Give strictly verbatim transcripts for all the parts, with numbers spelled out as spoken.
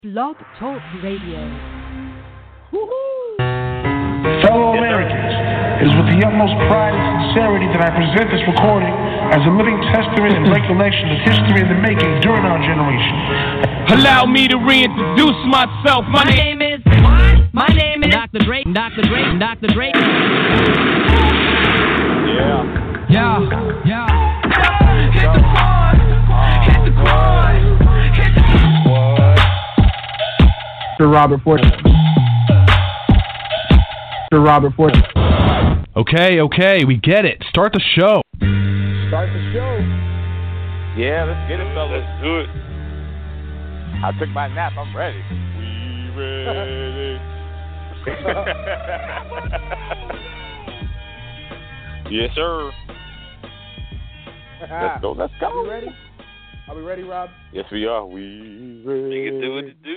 Blog Talk Radio. Woo-hoo. Fellow Americans, it is with the utmost pride and sincerity that I present this recording as a living testament and recollection of history in the making during our generation. Allow me to reintroduce myself. My, My name is what? My name is Doctor Dre. Doctor Dre. Doctor Dre. Yeah. Yeah. Yeah. Hit the quad. Hit the quad. Hit the quad. Sir Robert Ford. Sir Robert Ford. Okay, okay, we get it. Start the show. Start the show. Yeah, let's get it, fellas. Let's do it. I took my nap. I'm ready. We ready. Yes, sir. Let's go. Let's go. Are we ready? Are we ready, Rob? Yes, we are. We ready. You can do what you do.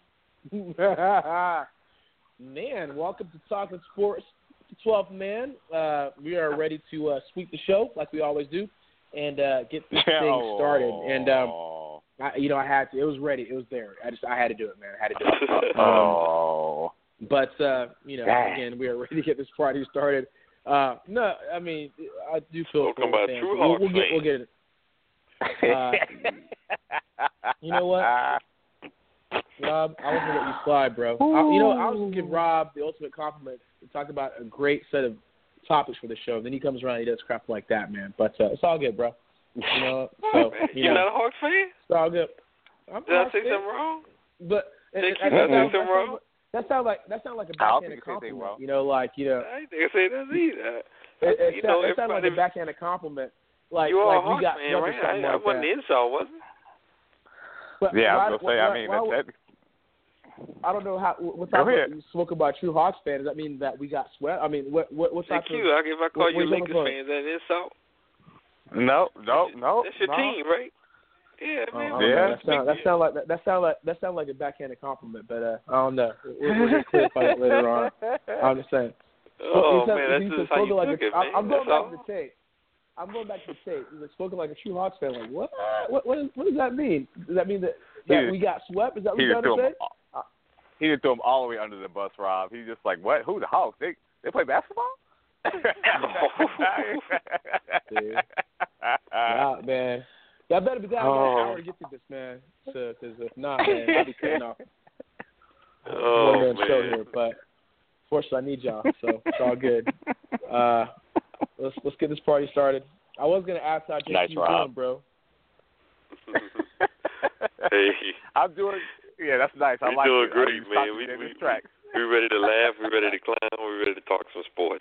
Man, welcome to Talking Sports, the twelfth man. Uh, we are ready to uh, sweep the show like we always do and uh, get this thing started. And um, I, you know, I had to. It was ready. It was there. I just, I had to do it, man. I had to do it. Um, Oh. But uh, you know, again, we are ready to get this party started. Uh, no, I mean, I do feel. Welcome for by fans. True We'll, Hawks we'll get, we'll get it. Uh, you know what? Rob, I was gonna let you slide, bro. I, you know, I was gonna give Rob the ultimate compliment to talk about a great set of topics for the show. Then he comes around, and he does crap like that, man. But uh, it's all good, bro. You know, so you You're know, not a Hawks fan? it's all good. I'm Did I Hawks say fan, something wrong? But and, Think and, you and, said that, something wrong? that sounds like that sounds like a I don't backhanded think you said anything compliment. wrong. You know, like you know, I ain't think I said that either. it, it, You sound, know, it sounded like a everybody- backhanded compliment. Like You are like a Hawks we got fan, swept or right? something I, I like wasn't that. the insult, was it? But Yeah, I why- was gonna say. why- I mean, why- that, that, I don't know how. What Go type ahead. of you spoke about true Hawks fan? Does that mean that we got swept? I mean, what what what type Thank of? you. I, if I call what- you a what Lakers you looking fan, is that an insult? no, no, no. That's your no. team, right? Yeah, Oh, man. I don't Yeah. know. That sound that sound like that, that sound like that sound like a backhanded compliment, but uh, I don't know. We'll, we'll get clarify that later on. I'm just saying. Oh, He said- man, that's he just said how you spoken like took a, it, man. I'm, I'm going That's back all. to the tape. I'm going back to the tape. He was spoken like a true Hawks fan. Like what? What? What, is, what does that mean? Does that mean that, that He- we got swept? Is that what He you're just trying threw to him. say? He just threw him all the way under the bus, Rob. He's just like, what? Who the Hawks? They they play basketball? Yeah, man. Y'all better be glad I got Oh. an hour to get through this, man. Because if not, man, I'll be cutting off. Oh, One man show man. here, but fortunately, I need y'all, so it's all good. Uh, let's let's get this party started. I was gonna ask how J Q Nice, was Rob. doing, bro. Hey. I'm doing. Yeah, that's nice. I We're like doing it. great, I mean, man. stop We- the we- track. We're ready to laugh. We're ready to clown. We're ready to talk some sports.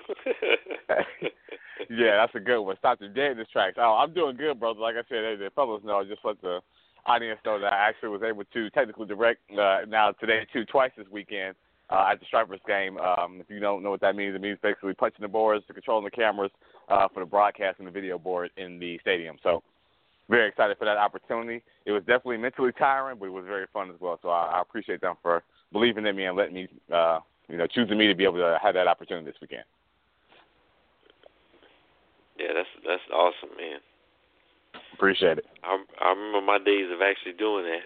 Yeah, that's a good one. Stop the dead in this track. Oh, I'm doing good, brother. Like I said, the fellas know. Just let the audience know that I actually was able to technically direct uh, now today too twice this weekend uh, at the Stripers game. Um, if you don't know what that means, it means basically punching the boards, controlling the cameras uh, for the broadcast and the video board in the stadium. So very excited for that opportunity. It was definitely mentally tiring, but it was very fun as well. So I, I appreciate them for believing in me and letting me, uh, you know, choosing me to be able to have that opportunity this weekend. Yeah, that's that's awesome, man. Appreciate it. I I remember my days of actually doing that.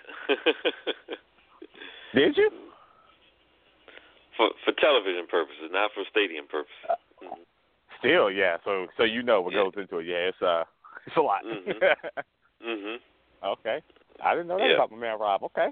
Did you? for for television purposes, not for stadium purposes. Mhm. Still, yeah. So, so you know what Yeah. goes into it. Yeah, it's uh, it's a lot. Mhm. Mhm. Okay, I didn't know that Yeah. about my man Rob. Okay.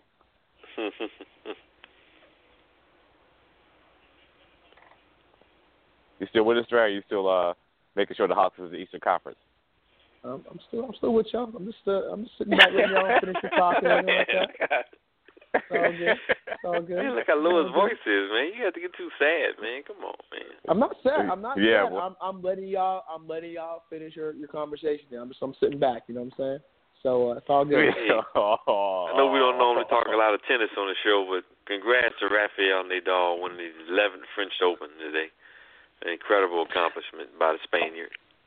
You still with us, Dre? Or you still uh making sure the Hawks is the Eastern Conference? Um, I'm still I'm still with y'all. I'm just uh, I'm just sitting back letting y'all finish your talk and everything like that. It's all good. It's all good. Man, look how low his It's all good. voice is, man. You have to get too sad, man. Come on, man. I'm not sad. I'm not Yeah, sad. well- I'm I'm letting y'all I'm letting y'all finish your, your conversation. I'm just I'm sitting back. You know what I'm saying? So uh, it's all good. Hey, I know we don't normally talk a lot of tennis on the show, but congrats to Rafael Nadal winning his eleventh French Open today. An incredible accomplishment by the Spaniard.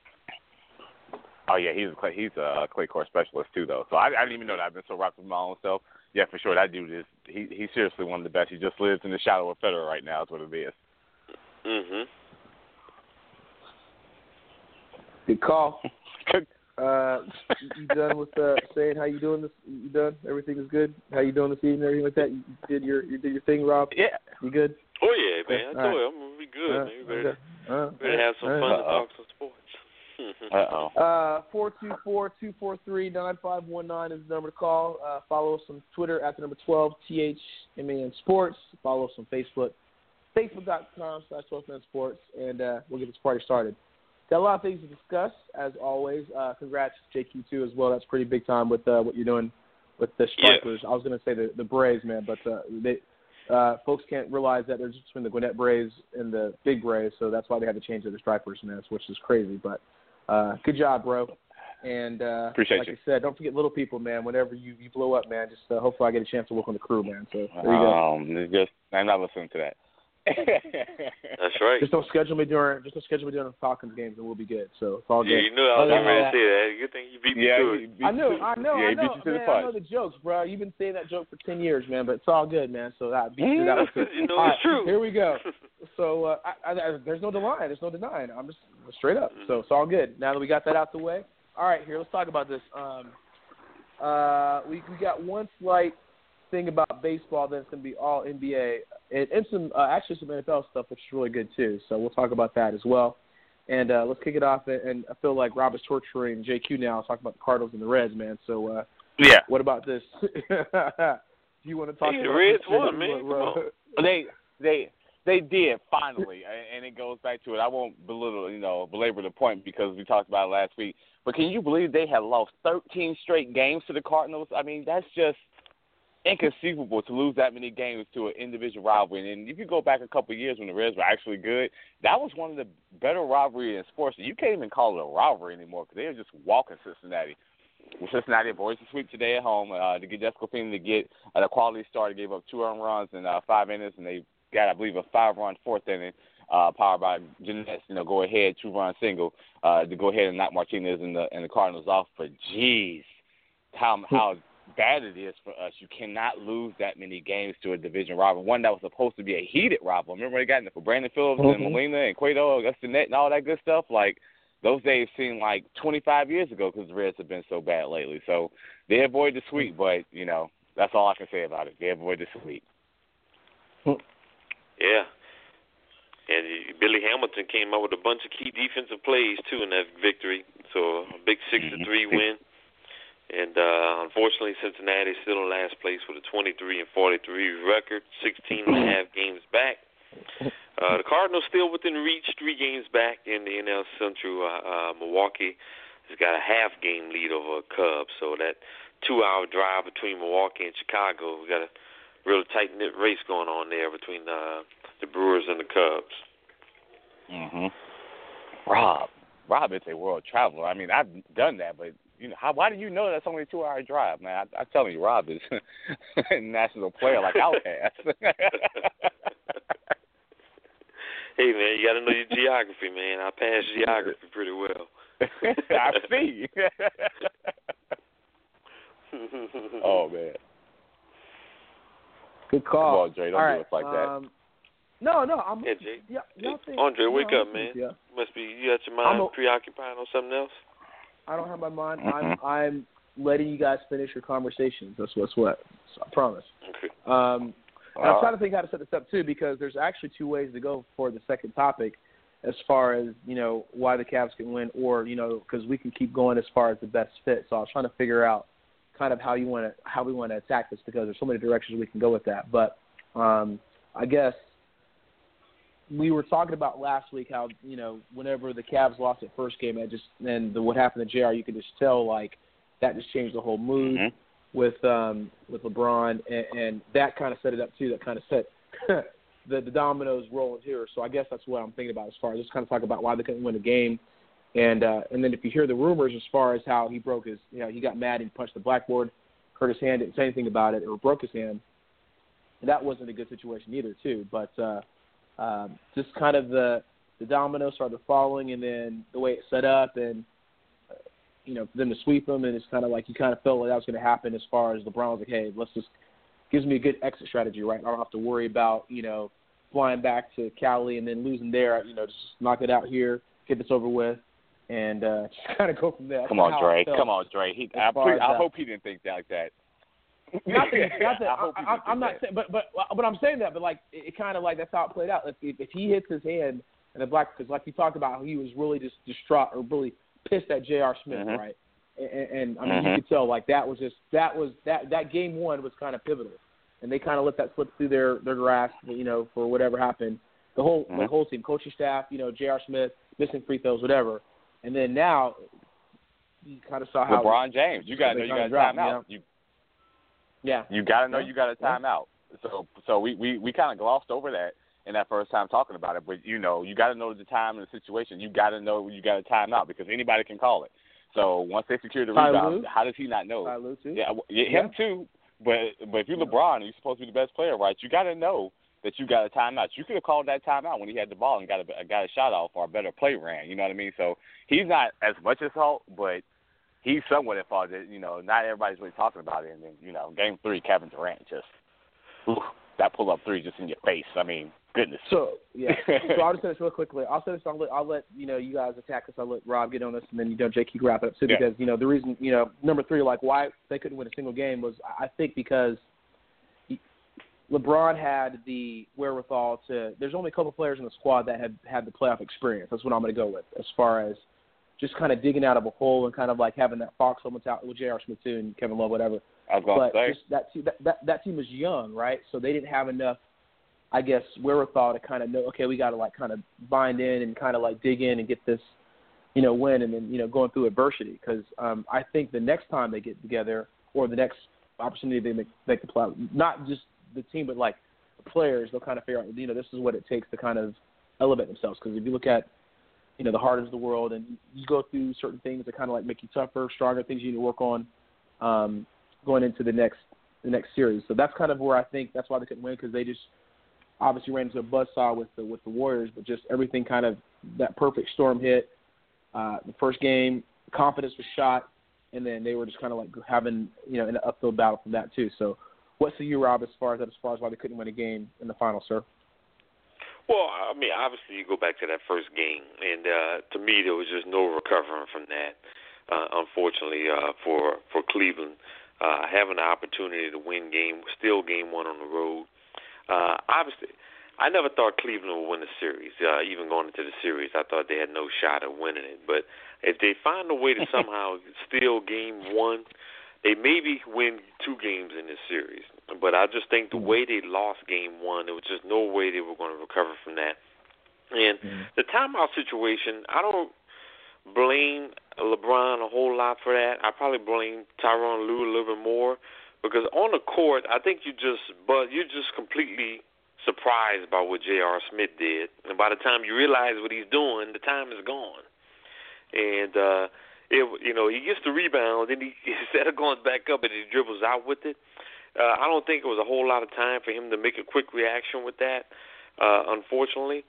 Oh yeah, he's a clay, he's a clay court specialist too, though. So I, I didn't even know that. I've been so wrapped with my own self. Yeah, for sure, that dude is he he's seriously one of the best. He just lives in the shadow of Federer right now. Is what it is. Mhm. Good call. Uh, you done with uh, saying how you doing this? You done? Everything is good. How you doing this evening? Everything like that. You did your you did your thing, Rob. Yeah. You good? Oh yeah, man. I All told right. you I'm gonna be good, Uh, man. You better, okay. uh, better have some uh, fun and Uh-oh. talk some sports. Uh-oh. Uh, four two four, two four three, nine five one nine is the number to call. Uh, follow us on Twitter at the number twelve, T H M A N Sports. Follow us on Facebook, facebook.com slash twelve man sports, and uh, we'll get this party started. Got a lot of things to discuss, as always. Uh, congrats to J Q, too, as well. That's pretty big time with uh, what you're doing with the Strikers. Yeah. I was going to say the, the Braves, man, but uh, they, uh, folks can't realize that there's between the Gwinnett Braves and the Big Braves, so that's why they had to change to the Strikers, man, which is crazy. But uh, good job, bro. And uh, Appreciate like you. I said, don't forget little people, man. Whenever you, you blow up, man, just uh, hopefully I get a chance to work on the crew, man. So there you go. Um, it's just I'm not listening to that. That's right. Just don't schedule me during just don't schedule me during the Falcons games, and we'll be good. So it's all good. Yeah, you knew I was Other getting than ready to that- say that. Good thing you beat me yeah, to he it. beat I know, you to- I know, yeah, I he know, beat you to man, the I punch. know the jokes, bro. You've been saying that joke for ten years, man, but it's all good, man. So that beat you to that one too. You know All it's true. Here we go. So uh, I, I, there's no denying, there's no denying. I'm just straight up. So it's all good. Now that we got that out the way, all right, here let's talk about this. Um, uh, we we got one slight thing about baseball that's going to be all N B A and, and some uh, actually some N F L stuff, which is really good too. So we'll talk about that as well. And uh, let's kick it off. And, and I feel like Rob is torturing J Q now, talking about the Cardinals and the Reds, man. So uh, Yeah. what about this? Do you want to talk Hey, about the Reds this? won, man. Come on. They they they did finally, and it goes back to it. I won't belittle, you know, belabor the point because we talked about it last week. But can you believe they had lost thirteen straight games to the Cardinals? I mean, that's just inconceivable to lose that many games to an individual rivalry. And if you go back a couple of years when the Reds were actually good, that was one of the better rivalries in sports. You can't even call it a rivalry anymore because they were just walking Cincinnati. Well, Cincinnati avoids the sweep today at home uh, to get Jessica Feeney to get uh, a quality start. They gave up two earned runs in uh, five innings, and they got, I believe, a five-run fourth inning uh, powered by Jeanette, you know, go ahead, two-run single uh, to go ahead and knock Martinez and the, and the Cardinals off. But, geez, how how bad it is for us. You cannot lose that many games to a division rival, one that was supposed to be a heated rival. Remember they got in it for Brandon Phillips Mm-hmm. and Molina and Cueto, Augusta Net, and all that good stuff? Like, those days seem like twenty-five years ago because the Reds have been so bad lately. So they avoid the sweep, but, you know, that's all I can say about it. They avoid the sweep. Yeah. And Billy Hamilton came up with a bunch of key defensive plays, too, in that victory. So a big six to three win. And uh, unfortunately, Cincinnati is still in last place with a twenty-three and forty-three record, sixteen and a half games back. Uh, the Cardinals still within reach, three games back in the N L Central. Uh, uh, Milwaukee has got a half game lead over Cubs. So that two-hour drive between Milwaukee and Chicago, we got a real tight-knit race going on there between uh, the Brewers and the Cubs. Mm-hmm. Rob. Rob is a world traveler. I mean, I've done that, but you know, how, why do you know that's only a two-hour drive, man? I, I'm telling you, Rob is a national player like Outkast. Hey, man, you got to know your geography, man. I pass geography pretty well. I see. Oh, man. Good call. Come on, Jay, don't All do right. us like that. um, No, no. I'm, Yeah, Jay. Yeah, y'all think, Andre, no, wake I'm up, listening man. to ya. Must be you got your mind I'm a- preoccupied on something else. I don't have my mind. Mm-hmm. I'm I'm letting you guys finish your conversations. That's what's what. So, I promise. Okay. Um, and All I'm trying to think how to set this up too, because there's actually two ways to go for the second topic, as far as you know why the Cavs can win, or you know because we can keep going as far as the best fit. So I was trying to figure out kind of how you want to how we want to attack this, because there's so many directions we can go with that. But um, I guess we were talking about last week how, you know, whenever the Cavs lost that first game, it just and the, what happened to J R, you could just tell like that just changed the whole mood Mm-hmm. with um, with LeBron, and, and that kind of set it up too. That kind of set the, the dominoes rolling here. So I guess that's what I'm thinking about as far as just kind of talk about why they couldn't win the game, and uh, and then if you hear the rumors as far as how he broke his, you know, he got mad and punched the blackboard, hurt his hand, didn't say anything about it, or broke his hand. And that wasn't a good situation either too, but. Uh, Um, just kind of the the dominoes started falling, and then the way it set up, and uh, you know, for them to sweep them, and it's kind of like you kind of felt like that was going to happen as far as LeBron was like, hey, let's just gives me a good exit strategy, right? I don't have to worry about you know flying back to Cali and then losing there. You know, just knock it out here, get this over with, and uh, just kind of go from there. That's Come on, Dre. I Come on, Dre. He, I, far please, as I that. hope he didn't think that like that. Not that, not that I hope he I, I, didn't I'm think not that. saying, but but but I'm saying that, but like it, it kind of like that's how it played out. If, if he hits his hand and the black, because like you talked about, he was really just distraught or really pissed at J R. Smith, Mm-hmm. right? And, and I mean, Mm-hmm. you could tell like that was just that was that that game one was kind of pivotal, and they kind of let that slip through their their grasp, you know, for whatever happened. The whole Mm-hmm. the whole team, coaching staff, you know, J R. Smith missing free throws, whatever, and then now you kind of saw how LeBron James, you got to know you got to drop, time out. you know? You, Yeah, You got to know Yeah. you got to time Yeah. out. So so we, we, we kind of glossed over that in that first time talking about it. But, you know, you got to know the time and the situation. You got to know you got to time out because anybody can call it. So once they secure the Ty rebound, Lue. how does he not know? Ty Lue too. Yeah, w- yeah, him too. But but if you're Yeah. LeBron and you're supposed to be the best player, right, you got to know that you got a timeout. You could have called that timeout when he had the ball and got a, got a shot off or a better play ran. You know what I mean? So he's not as much at fault, but he's somewhat at fault that, you know, not everybody's really talking about it. And then, you know, game three, Kevin Durant just, ooh, that pull-up three just in your face. I mean, goodness. So, yeah. so I'll just say this real quickly. I'll say this, I'll let, I'll let, you know, you guys attack this. I'll let Rob get on this, and then, you know, Jake, you can wrap it up too, Yeah. because, you know, the reason, you know, number three, like, why they couldn't win a single game was, I think, because he, LeBron had the wherewithal to – there's only a couple players in the squad that had had the playoff experience. That's what I'm going to go with as far as just kind of digging out of a hole and kind of like having that foxhole mentality with J R. Smith too and Kevin Love, whatever. I was going But to say. just that, team, that, that, that team was young, right? So they didn't have enough, I guess, wherewithal to kind of know, okay, we got to like kind of bind in and kind of like dig in and get this, you know, win and then, you know, going through adversity. Because um, I think the next time they get together or the next opportunity they make, make the playoff, not just the team, but like the players, they'll kind of figure out, you know, this is what it takes to kind of elevate themselves. Because if you look at, you know, the Hardens of the world and you go through certain things that kind of like make you tougher, stronger, things you need to work on um, going into the next the next series. So that's kind of where I think that's why they couldn't win, because they just obviously ran into a buzzsaw with the with the Warriors, but just everything kind of that perfect storm hit. Uh, the first game, confidence was shot, and then they were just kind of like having, you know, an uphill battle from that too. So what's the you, Rob, as far as that, as far as why they couldn't win a game in the final, sir? Well, I mean, obviously you go back to that first game, and uh, to me there was just no recovering from that. Uh, unfortunately, uh, for for Cleveland, uh, having the opportunity to win game, still game one on the road. Uh, obviously, I never thought Cleveland would win the series. Uh, even going into the series, I thought they had no shot at winning it. But if they find a way to somehow steal game one, they maybe win two games in this series. But I just think the way they lost game one, there was just no way they were going to recover from that. And mm-hmm. the timeout situation, I don't blame LeBron a whole lot for that. I probably blame Tyronn Lue a little bit more, because on the court, I think you just, but you're just completely surprised by what J R. Smith did. And by the time you realize what he's doing, the time is gone. And, uh, it, you know, he gets the rebound, and he, instead of going back up and he dribbles out with it, uh, I don't think it was a whole lot of time for him to make a quick reaction with that, uh, unfortunately.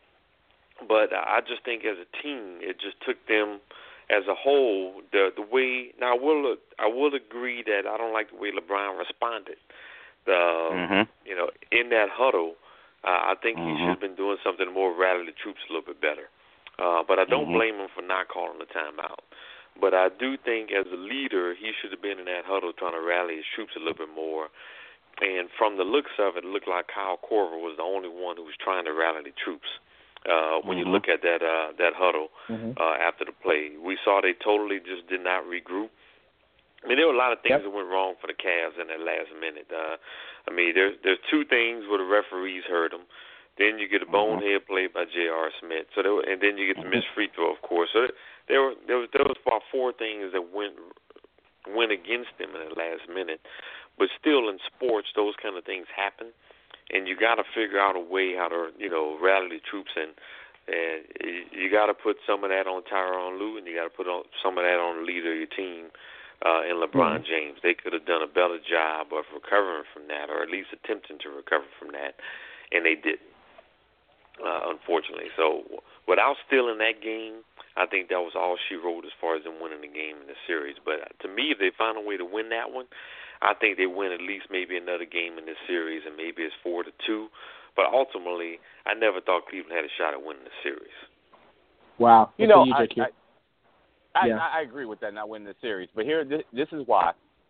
But I just think as a team, it just took them as a whole, the the way. Now, I will I will agree that I don't like the way LeBron responded. The mm-hmm. you know, in that huddle, uh, I think mm-hmm. he should have been doing something more to rally the troops a little bit better. Uh, but I don't mm-hmm. blame him for not calling the timeout. But I do think as a leader, he should have been in that huddle trying to rally his troops a little bit more. And from the looks of it, it looked like Kyle Korver was the only one who was trying to rally the troops. Uh, when mm-hmm. you look at that uh, that huddle mm-hmm. uh, after the play, we saw they totally just did not regroup. I mean, there were a lot of things yep. that went wrong for the Cavs in that last minute. Uh, I mean, there's there's two things where the referees hurt them. Then you get a bonehead play by J R. Smith. So there were, and then you get the missed free throw, of course. So there were there was there was about four things that went went against them in the last minute. But still, in sports, those kind of things happen. And you got to figure out a way how to, you know, rally the troops, and and you got to put some of that on Tyronn Lue, and you got to put on some of that on the leader of your team, uh, in LeBron mm-hmm. James. They could have done a better job of recovering from that, or at least attempting to recover from that, and they didn't, uh, unfortunately. So without stealing that game, I think that was all she wrote as far as them winning the game in the series. But to me, if they find a way to win that one, I think they win at least maybe another game in this series, and maybe it's four to two. But ultimately, I never thought Cleveland had a shot at winning the series. Wow, you know, you, I, I, I, Yeah. I, I agree with that, not winning the series. But here, this, this is why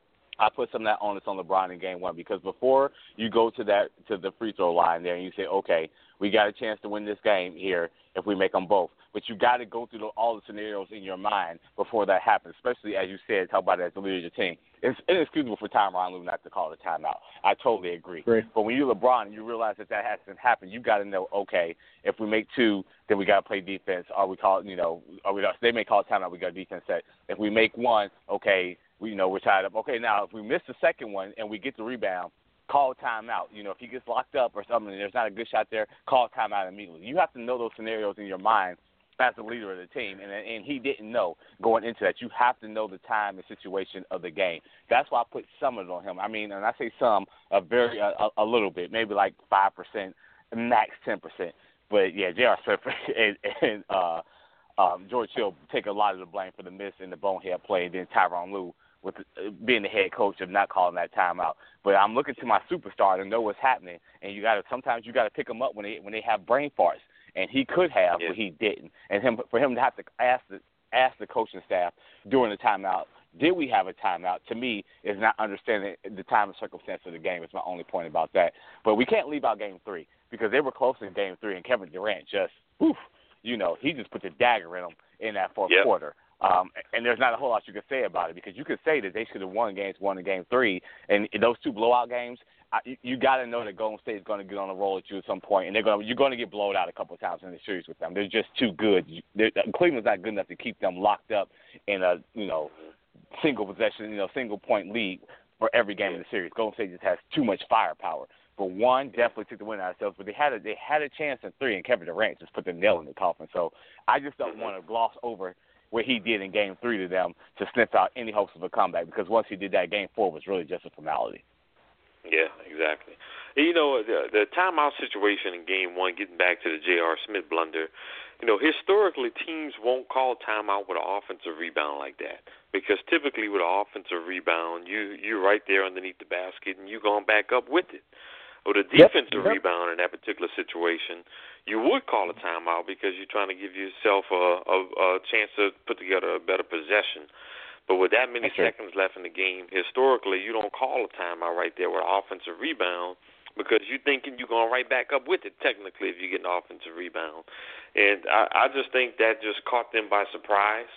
I put some of that onus on LeBron in game one, because before you go to that to the free throw line there and you say, okay, we got a chance to win this game here if we make them both. But you got to go through the, all the scenarios in your mind before that happens, especially, as you said, talk about it as the leader of your team. It's inexcusable for Tyronn Lue not to call the timeout. I totally agree. Great. But when you're LeBron and you realize that that hasn't happened, you got to know, okay, if we make two, then we got to play defense. Or we call it, you know, or we they may call it timeout, we got defense set. If we make one, okay, we, you know, we're tied up. Okay, now if we miss the second one and we get the rebound, call timeout. You know, if he gets locked up or something and there's not a good shot there, call timeout immediately. You have to know those scenarios in your mind as the leader of the team, and and he didn't know going into that. You have to know the time and situation of the game. That's why I put some of it on him. I mean, and I say some, a very a, a little bit, maybe like five percent, max ten percent. But yeah, J R. Smith and, and uh, um, George Hill take a lot of the blame for the miss and the bonehead play, and then Tyronn Lue with the, being the head coach of not calling that timeout. But I'm looking to my superstar to know what's happening, and you got to sometimes you got to pick them up when they when they have brain farts. And he could have, yeah. but he didn't. And him for him to have to ask the ask the coaching staff during the timeout, did we have a timeout? To me, is not understanding the time and circumstance of the game. Is my only point about that. But we can't leave out Game Three because they were close in Game Three, and Kevin Durant just, oof, you know, he just put the dagger in them in that fourth yep. quarter. Um, and there's not a whole lot you could say about it because you could say that they should have won games one in Game Three, and in those two blowout games, I, you, you got to know that Golden State is going to get on a roll at you at some point, and they're going to, you're going to get blown out a couple of times in the series with them. They're just too good. They're, Cleveland's not good enough to keep them locked up in a you know single possession, you know single point lead for every game in the series. Golden State just has too much firepower. For one, definitely took the win out of themselves, but they had a, they had a chance in three, and Kevin Durant just put the nail in the coffin. So I just don't want to gloss over what he did in Game Three to them to sniff out any hopes of a comeback, because once he did that, Game Four was really just a formality. Yeah, exactly. You know, the, the timeout situation in Game One, getting back to the J R. Smith blunder, you know, historically teams won't call timeout with an offensive rebound like that, because typically with an offensive rebound, you, you're right there underneath the basket and you're going back up with it. With a defensive yep, yep. rebound in that particular situation, you would call a timeout because you're trying to give yourself a, a, a chance to put together a better possession. But with that many That's seconds true. left in the game, historically, you don't call a timeout right there with an offensive rebound because you're thinking you're going right back up with it, technically, if you get an offensive rebound. And I, I just think that just caught them by surprise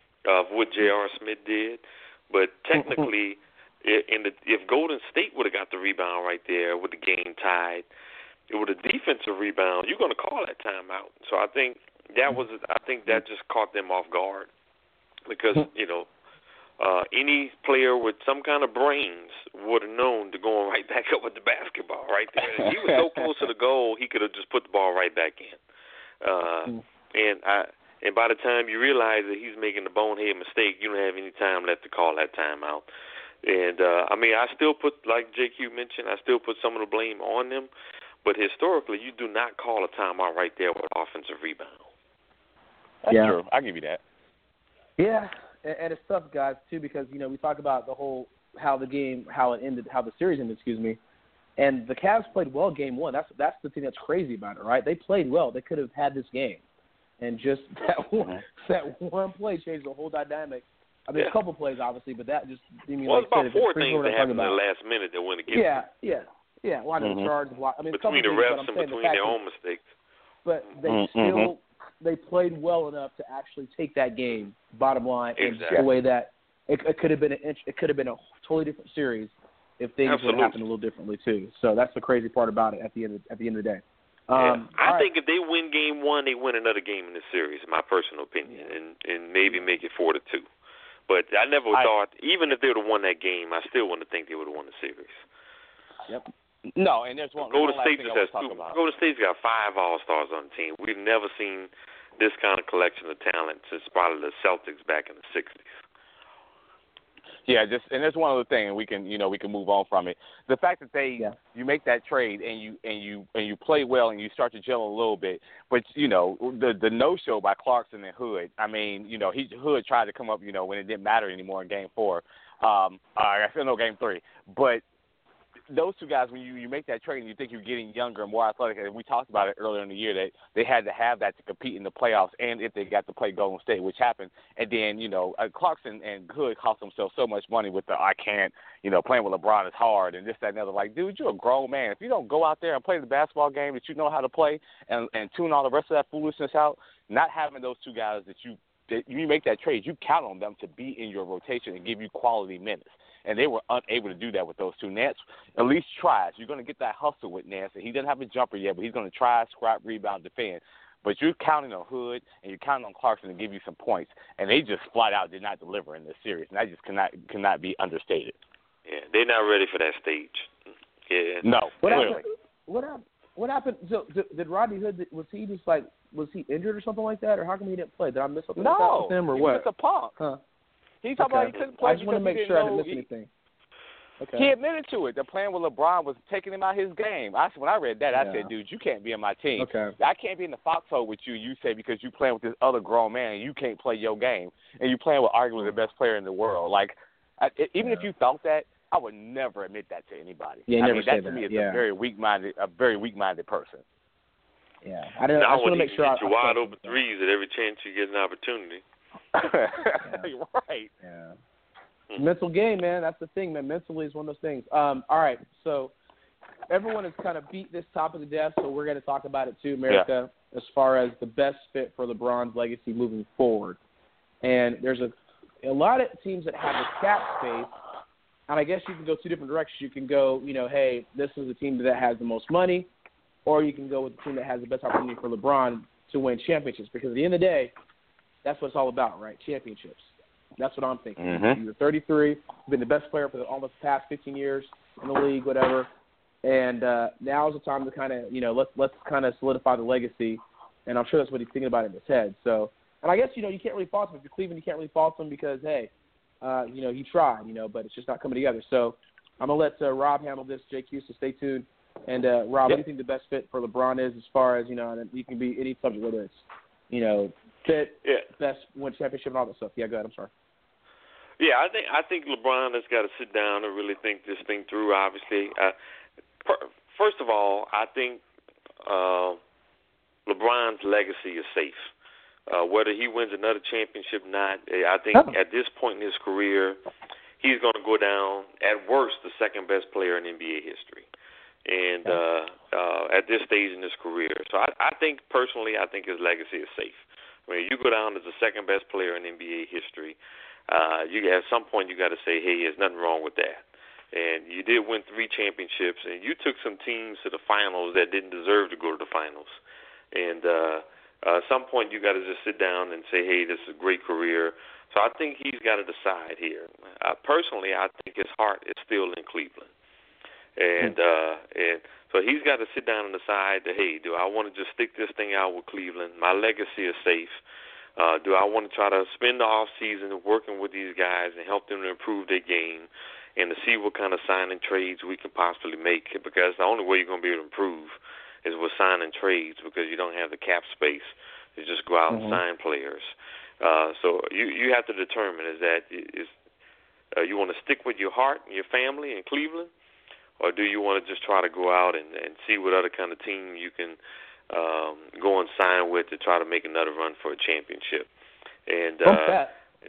of what J R. Smith did. But technically, in the, if Golden State would have got the rebound right there with the game tied, with a defensive rebound, you're going to call that timeout. So I think that was, I think that just caught them off guard because, you know, Uh, any player with some kind of brains would have known to go right back up with the basketball right there. And he was so close to the goal, he could have just put the ball right back in. Uh, and I, and by the time you realize that he's making the bonehead mistake, you don't have any time left to call that timeout. And, uh, I mean, I still put, like J Q mentioned, I still put some of the blame on them. But historically, you do not call a timeout right there with offensive rebound. That's yeah. true. I'll give you that. Yeah. And it's tough, guys, too, because, you know, we talk about the whole how the game, how it ended, how the series ended, excuse me. And the Cavs played well game one. That's that's the thing that's crazy about it, right? They played well. They could have had this game. And just that one, that one play changed the whole dynamic. I mean, yeah. a couple plays, obviously, but that just – I mean, well, like it's about said, four things that happened in the last minute that went against Yeah, yeah, yeah. Why not mm-hmm. charge? I mean, between the refs and between their own mistakes. But they mm-hmm. still – they played well enough to actually take that game, bottom line, exactly. in a way that it, it could have been an inch, it could have been a totally different series if things Absolutely. would have happened a little differently too. So that's the crazy part about it at the end of, at the end of the day. Um, yeah. I right. think if they win game one, they win another game in the series, in my personal opinion, yeah. and, and maybe make it four to two. But I never I, thought, even if they would have won that game, I still wouldn't think they would have won the series. Yep. No, and there's one. Golden one State just has talk two. about. Golden State's got five All Stars on the team. We've never seen this kind of collection of talent since probably the Celtics back in the sixties. Yeah, just and there's one other thing, and we can you know we can move on from it. The fact that they yeah. you make that trade and you and you and you play well and you start to gel a little bit, but you know the the no show by Clarkson and Hood. I mean, you know he Hood tried to come up, you know when it didn't matter anymore in Game Four. Um, I said no Game Three, but those two guys, when you, you make that trade and you think you're getting younger and more athletic, and we talked about it earlier in the year that they had to have that to compete in the playoffs and if they got to play Golden State, which happened. And then, you know, uh, Clarkson and Hood cost themselves so much money with the I can't, you know, playing with LeBron is hard and this, that, and the other. Like, dude, you're a grown man. If you don't go out there and play the basketball game that you know how to play and, and tune all the rest of that foolishness out, not having those two guys that you that you make that trade, you count on them to be in your rotation and give you quality minutes. And they were unable to do that with those two. Nance at least tries. You're going to get that hustle with Nance. He doesn't have a jumper yet, but he's going to try, scrap, rebound, defend. But you're counting on Hood and you're counting on Clarkson to give you some points. And they just flat out did not deliver in this series. And that just cannot cannot be understated. Yeah, they're not ready for that stage. Yeah. No, what clearly. happened? What happened? What happened? So, did Rodney Hood, was he just like, was he injured or something like that? Or how come he didn't play? Did I miss something no, like that with him or he what? was just a punk. Huh. He talked Okay. about he couldn't play I just want to because make he sure I didn't didn't know miss he, anything. Okay. He admitted to it. The playing with LeBron was taking him out his game. I when I read that, I Yeah. said, dude, you can't be in my team. Okay. I can't be in the foxhole with you, you say, because you playing with this other grown man and you can't play your game. And you playing with arguably the best player in the world. Like, I, even Yeah. if you thought that, I would never admit that to anybody. Yeah, I never mean, say that to that. me is Yeah. a very weak-minded, a very weak-minded person. Yeah. I, didn't, Now I just want when to he make sure can I, get you I wide said open something. threes at every chance you get an opportunity. Right. Yeah. Hmm. Mental game, man. That's the thing, man. Mentally is one of those things. Um, all right, so everyone has kind of beat this topic to death, so we're going to talk about it too, America, yeah. as far as the best fit for LeBron's legacy moving forward. And there's a, a lot of teams that have the cap space, and I guess you can go two different directions. You can go, you know, hey, this is the team that has the most money, or you can go with the team that has the best opportunity for LeBron to win championships. Because at the end of the day, that's what it's all about, right? Championships. That's what I'm thinking. Mm-hmm. You're thirty-three, been the best player for the almost past fifteen years in the league, whatever. And uh, now is the time to kind of, you know, let's let's kind of solidify the legacy. And I'm sure that's what he's thinking about in his head. So, and I guess, you know, you can't really fault him. If you're Cleveland, you can't really fault him because, hey, uh, you know, he tried, you know, but it's just not coming together. So I'm going to let uh, Rob handle this, J Q, so stay tuned. And, uh, Rob, yep. what do you think the best fit for LeBron is as far as, you know, and you can be any subject, whether it's, you know, fit, Yeah. best win championship and all that stuff. Yeah, go ahead. I'm sorry. Yeah, I think I think LeBron has got to sit down and really think this thing through. Obviously, uh, per, first of all, I think uh, LeBron's legacy is safe. Uh, whether he wins another championship or not, I think Oh. at this point in his career, he's going to go down at worst the second best player in N B A history, and uh, uh, at this stage in his career. So I, I think personally, I think his legacy is safe. I mean, you go down as the second best player in N B A history. Uh, you at some point you got to say, hey, there's nothing wrong with that. And you did win three championships, and you took some teams to the finals that didn't deserve to go to the finals. And uh, uh, at some point you got to just sit down and say, hey, this is a great career. So I think he's got to decide here. Uh, personally, I think his heart is still in Cleveland. And uh, and so he's got to sit down and decide that, hey, do I want to just stick this thing out with Cleveland? My legacy is safe. Uh, do I want to try to spend the off season working with these guys and help them to improve their game and to see what kind of signing trades we can possibly make? Because the only way you're going to be able to improve is with signing trades because you don't have the cap space to just go out mm-hmm. and sign players. Uh, so you you have to determine is that is uh, you want to stick with your heart and your family in Cleveland, or do you want to just try to go out and, and see what other kind of team you can Um, go and sign with to try to make another run for a championship, and uh,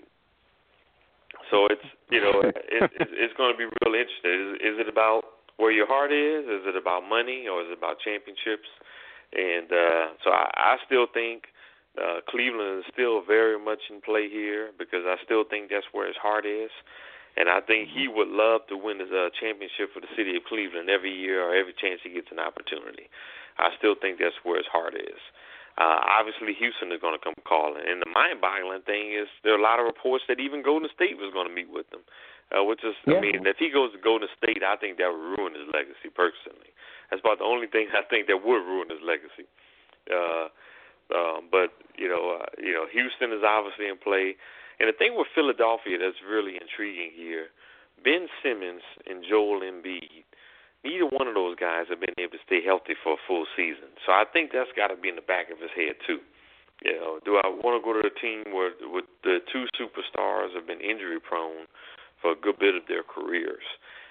so it's you know it, it's, it's going to be real interesting. Is, is it about where your heart is? Is it about money, or is it about championships? And uh, so I, I still think uh, Cleveland is still very much in play here because I still think that's where his heart is, and I think he would love to win his uh, championship for the city of Cleveland every year or every chance he gets an opportunity. I still think that's where his heart is. Uh, obviously, Houston is going to come calling. And the mind-boggling thing is there are a lot of reports that even Golden State was going to meet with them, uh, which is, yeah. I mean, if he goes to Golden State, I think that would ruin his legacy personally. That's about the only thing I think that would ruin his legacy. Uh, um, but, you know, uh, you know, Houston is obviously in play. And the thing with Philadelphia that's really intriguing here, Ben Simmons and Joel Embiid, neither one of those guys have been able to stay healthy for a full season. So I think that's got to be in the back of his head, too. You know, do I want to go to a team where with the two superstars have been injury-prone for a good bit of their careers?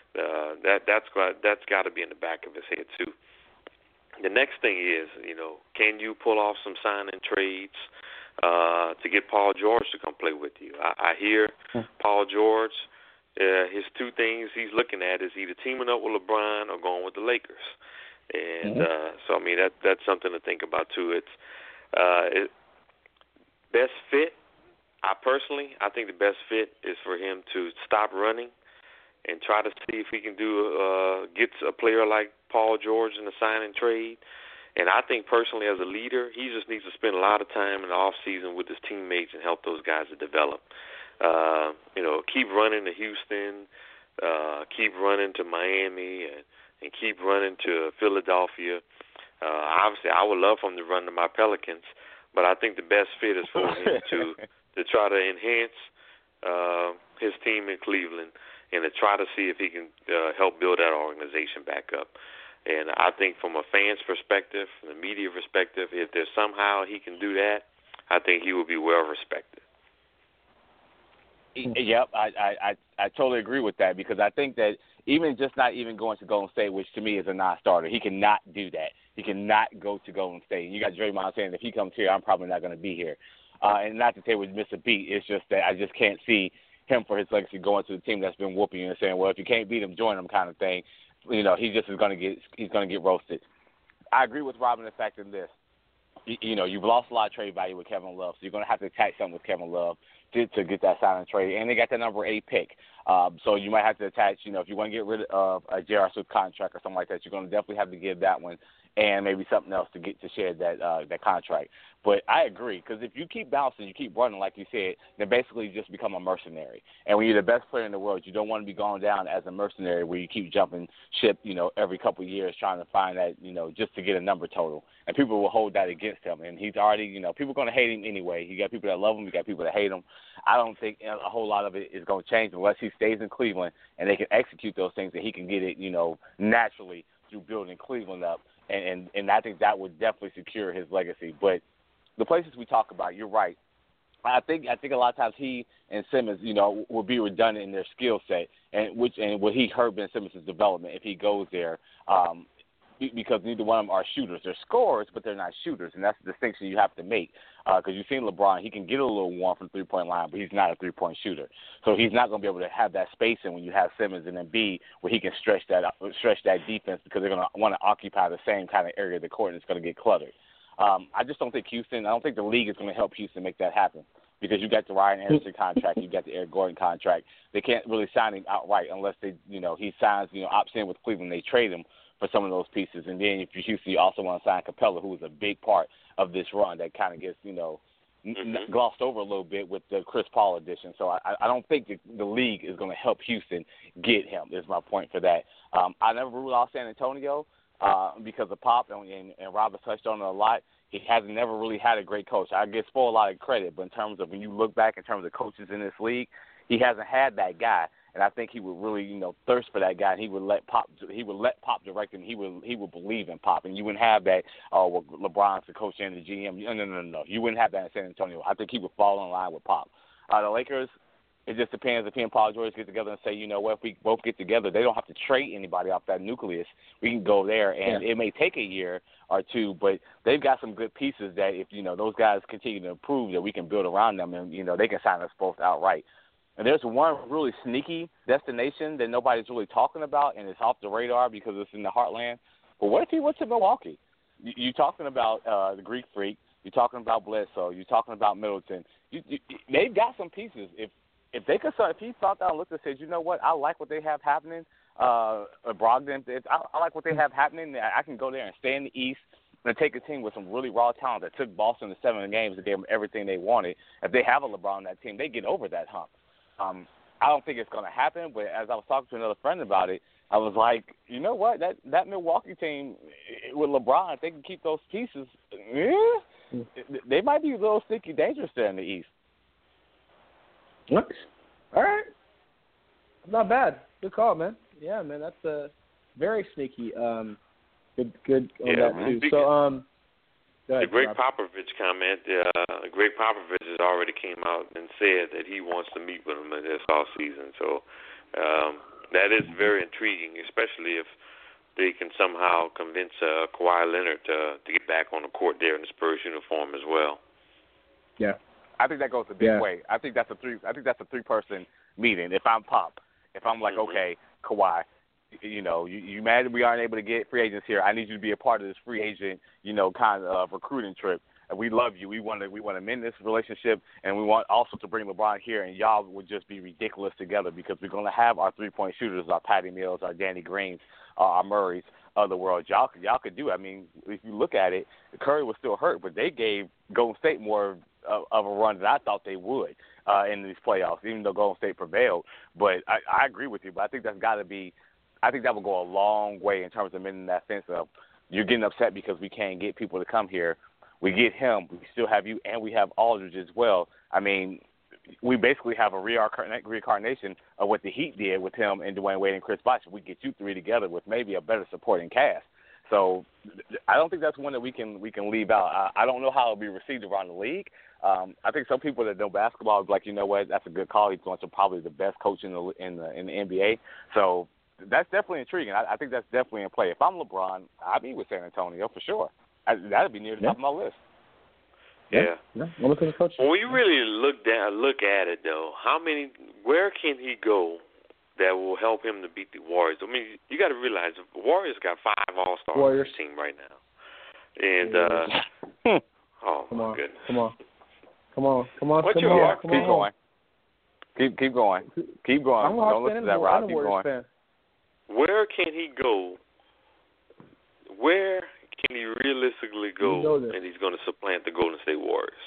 uh, that that's got that's got to be in the back of his head too. The next thing is, you know, can you pull off some sign-in trades uh, to get Paul George to come play with you? I, I hear Paul George, uh, his two things he's looking at is either teaming up with LeBron or going with the Lakers. And mm-hmm. uh, so, I mean, that that's something to think about too. It's uh, it, best fit. I personally, I think the best fit is for him to stop running and try to see if he can do uh, get a player like Paul George in a sign and trade. And I think personally as a leader, he just needs to spend a lot of time in the off season with his teammates and help those guys to develop. Uh, you know, keep running to Houston, uh, keep running to Miami, and, and keep running to Philadelphia. Uh, obviously, I would love for him to run to my Pelicans, but I think the best fit is for him to to try to enhance uh, his team in Cleveland and to try to see if he can uh, help build that organization back up. And I think from a fan's perspective, from the media perspective, if there's somehow he can do that, I think he will be well respected. Yep, I, I, I, I totally agree with that because I think that even just not even going to Golden State, which to me is a non-starter, he cannot do that. He cannot go to Golden State. You got Draymond saying if he comes here, I'm probably not going to be here. Uh, and not to say we miss a beat, it's just that I just can't see him for his legacy going to the team that's been whooping you and saying, well, if you can't beat him, join him kind of thing. You know, he just is going to get he's going to get roasted. I agree with Rob in the fact of this. You, you know, you've lost a lot of trade value with Kevin Love, so you're going to have to attach something with Kevin Love to, to get that sign and trade. And they got the number eight pick. Um, so you might have to attach, you know, if you want to get rid of a J R. Swift contract or something like that, you're going to definitely have to give that one and maybe something else to get to share that uh, that contract. But I agree, because if you keep bouncing, you keep running, like you said, then basically you just become a mercenary. And when you're the best player in the world, you don't want to be going down as a mercenary where you keep jumping ship, you know, every couple of years trying to find that, you know, just to get a number total. And people will hold that against him. And he's already, you know, people are going to hate him anyway. You got people that love him, you got people that hate him. I don't think a whole lot of it is going to change unless he stays in Cleveland and they can execute those things and he can get it, you know, naturally through building Cleveland up. And, and, and I think that would definitely secure his legacy. But the places we talk about, you're right. I think I think a lot of times he and Simmons, you know, will be redundant in their skill set, and which and will he hurt Ben Simmons' development if he goes there, um, because neither one of them are shooters. They're scorers, but they're not shooters, and that's the distinction you have to make. Because uh, you've seen LeBron, he can get a little warm from the three-point line, but he's not a three-point shooter. So he's not going to be able to have that spacing when you have Simmons and Embiid where he can stretch that stretch that defense because they're going to want to occupy the same kind of area of the court, and it's going to get cluttered. Um, I just don't think Houston – I don't think the league is going to help Houston make that happen because you got the Ryan Anderson contract, you got the Eric Gordon contract. They can't really sign him outright unless they, you know, he signs, you know, opts in with Cleveland. They trade him for some of those pieces. And then if you're Houston, you also want to sign Capella, who is a big part of this run that kind of gets, you know, mm-hmm. n- glossed over a little bit with the Chris Paul addition. So I, I don't think the, the league is going to help Houston get him, is my point for that. Um, I never ruled out San Antonio uh, because of Pop, and, and, and Robert touched on it a lot. He hasn't never really had a great coach. I get spoiled a lot of credit, but in terms of when you look back in terms of coaches in this league, he hasn't had that guy. And I think he would really, you know, thirst for that guy. And he would let Pop. He would let Pop direct him. He would. He would believe in Pop. And you wouldn't have that. Oh, well, LeBron's the coach and the G M. No, no, no, no. You wouldn't have that in San Antonio. I think he would fall in line with Pop. Uh, the Lakers. It just depends if he and Paul George get together and say, you know what, if we both get together, they don't have to trade anybody off that nucleus. We can go there, and yeah. It may take a year or two, but they've got some good pieces that if, you know, those guys continue to improve, that we can build around them, and, you know, they can sign us both outright. And there's one really sneaky destination that nobody's really talking about, and it's off the radar because it's in the heartland. But what if he went to Milwaukee? You, you're talking about uh, the Greek Freak. You're talking about Bledsoe. You're talking about Middleton. You, you, they've got some pieces. If if they could, if he thought out and looked and said, you know what, I like what they have happening. Uh, Brogdon, if I, I like what they have happening. I can go there and stay in the East and take a team with some really raw talent that took Boston to seven games and gave them everything they wanted. If they have a LeBron on that team, they get over that hump. Um, I don't think it's going to happen, but as I was talking to another friend about it, I was like, you know what, that that Milwaukee team with LeBron, if they can keep those pieces, eh, they might be a little sneaky dangerous there in the East. Nice. All right. Not bad. Good call, man. Yeah, man, that's uh, very sneaky. Um, good, good on yeah, that too. So, um, the Greg Popovich comment, uh, Greg Popovich has already came out and said that he wants to meet with him in this off season. So, um, that is very intriguing, especially if they can somehow convince uh, Kawhi Leonard to, to get back on the court there in the Spurs uniform as well. Yeah. I think that goes a big Yeah. way. I think that's a three. I think that's a three-person meeting. If I'm Pop, if I'm like, Mm-hmm. okay, Kawhi, you know, you, you mad that we aren't able to get free agents here? I need you to be a part of this free agent, you know, kind of recruiting trip. And we love you. We want to we want to mend this relationship, and we want also to bring LeBron here. And y'all would just be ridiculous together because we're going to have our three-point shooters, our Patty Mills, our Danny Greens, uh, our Murrays of the world. Y'all y'all could do it. I mean, if you look at it, Curry was still hurt, but they gave Golden State more of, of a run than I thought they would uh, in these playoffs, even though Golden State prevailed. But I, I agree with you. But I think that's got to be. I think that will go a long way in terms of mending that fence of you're getting upset because we can't get people to come here. We get him. We still have you, and we have Aldridge as well. I mean, we basically have a reincarnation of what the Heat did with him and Dwayne Wade and Chris Bosh. We get you three together with maybe a better supporting cast. So I don't think that's one that we can we can leave out. I, I don't know how it'll be received around the league. Um, I think some people that know basketball is like, you know what, that's a good call. He's going to probably the best coach in the in the in the N B A. So that's definitely intriguing. I, I think that's definitely in play. If I'm LeBron, I'd be with San Antonio for sure. I, that'd be near the Yeah. Uh, top of my list. Yeah. Yeah. Well, look at the coach. When you really look down, look at it though, how many, where can he go that will help him to beat the Warriors? I mean, you got to realize the Warriors got five All Stars on Warriors. their team right now, and uh, oh Come my on. goodness, Come on. Come on. Come on. What's come your on. heart? Come Keep on. going. Keep keep going. Keep going. I'm a Don't Hawks listen fan to that, and Rob. a Keep Warriors going. fan. where can he go? Where can he realistically go, You know this. and he's going to supplant the Golden State Warriors?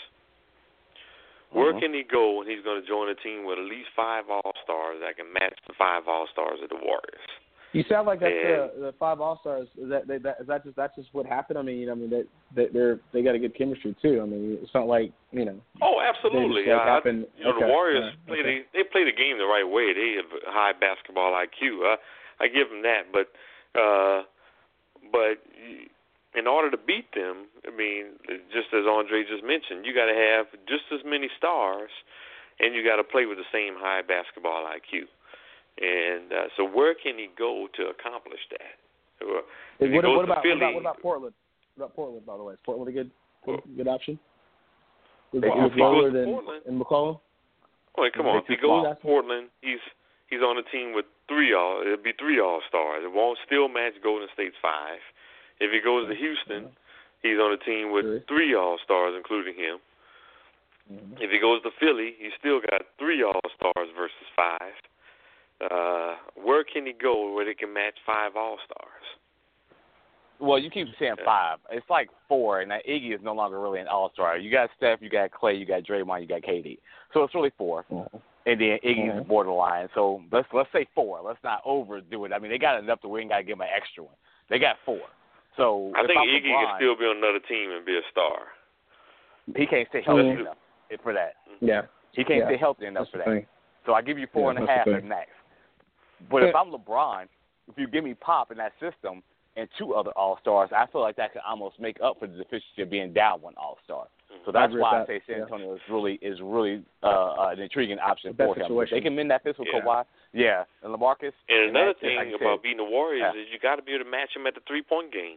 Where Mhm. can he go and he's going to join a team with at least five All-Stars that can match the five All-Stars of the Warriors? You sound like that's And- the, the five All Stars. Is that, they, that is that just that's just what happened? I mean, you know, I mean they, they they're they got a good chemistry too. I mean, it's not like you know. Oh, absolutely. They just, like, I- happen- you know, okay, the Warriors yeah, play okay. the, they play the game the right way. They have high basketball I Q. I, I give them that, but uh, but in order to beat them, I mean, just as Andre just mentioned, you got to have just as many stars, and you got to play with the same high basketball I Q. And uh, so, where can he go to accomplish that? Well, if he What, goes what to about Philly, what about what about Portland? What about Portland, by the way? Is Portland a good good, good option? With, Well, with if he goes Lillard to and, Portland- and McCollum? Oh, come on. If he They goes too to small. Portland, he's he's on a team with three all. It'll be three all stars. It won't still match Golden State's five. If he goes to Houston, he's on a team with three all stars, including him. Mm-hmm. If he goes to Philly, he's still got three all stars versus five. Uh, where can he go where they can match five all stars? Well, you keep saying five. It's like four, and that Iggy is no longer really an all-star. You got Steph, you got Clay, you got Draymond, you got K D. So it's really four. Mm-hmm. And then Iggy's Mhm. borderline. So let's let's say four. Let's not overdo it. I mean, they got enough to we ain't got to give them an extra one. They got four. So I if think I'm Iggy LeBron, can still be on another team and be a star. he can't stay healthy Mhm. enough for that. Yeah. He can't Yeah. stay healthy enough That's for the that. thing. So I give you four Yeah, and a that's half the at thing. max. But if Yeah. I'm LeBron, if you give me Pop in that system and two other All-Stars, I feel like that could almost make up for the deficiency of being down one All-Star. So I that's agree with why I that. say San Yeah. Antonio is really is really uh, uh, an intriguing option The best for him. If situation. they can mend that fist with Yeah. Kawhi, yeah, and LaMarcus. And another that- thing like you about said, beating the Warriors Yeah. is you got to be able to match them at the three-point game.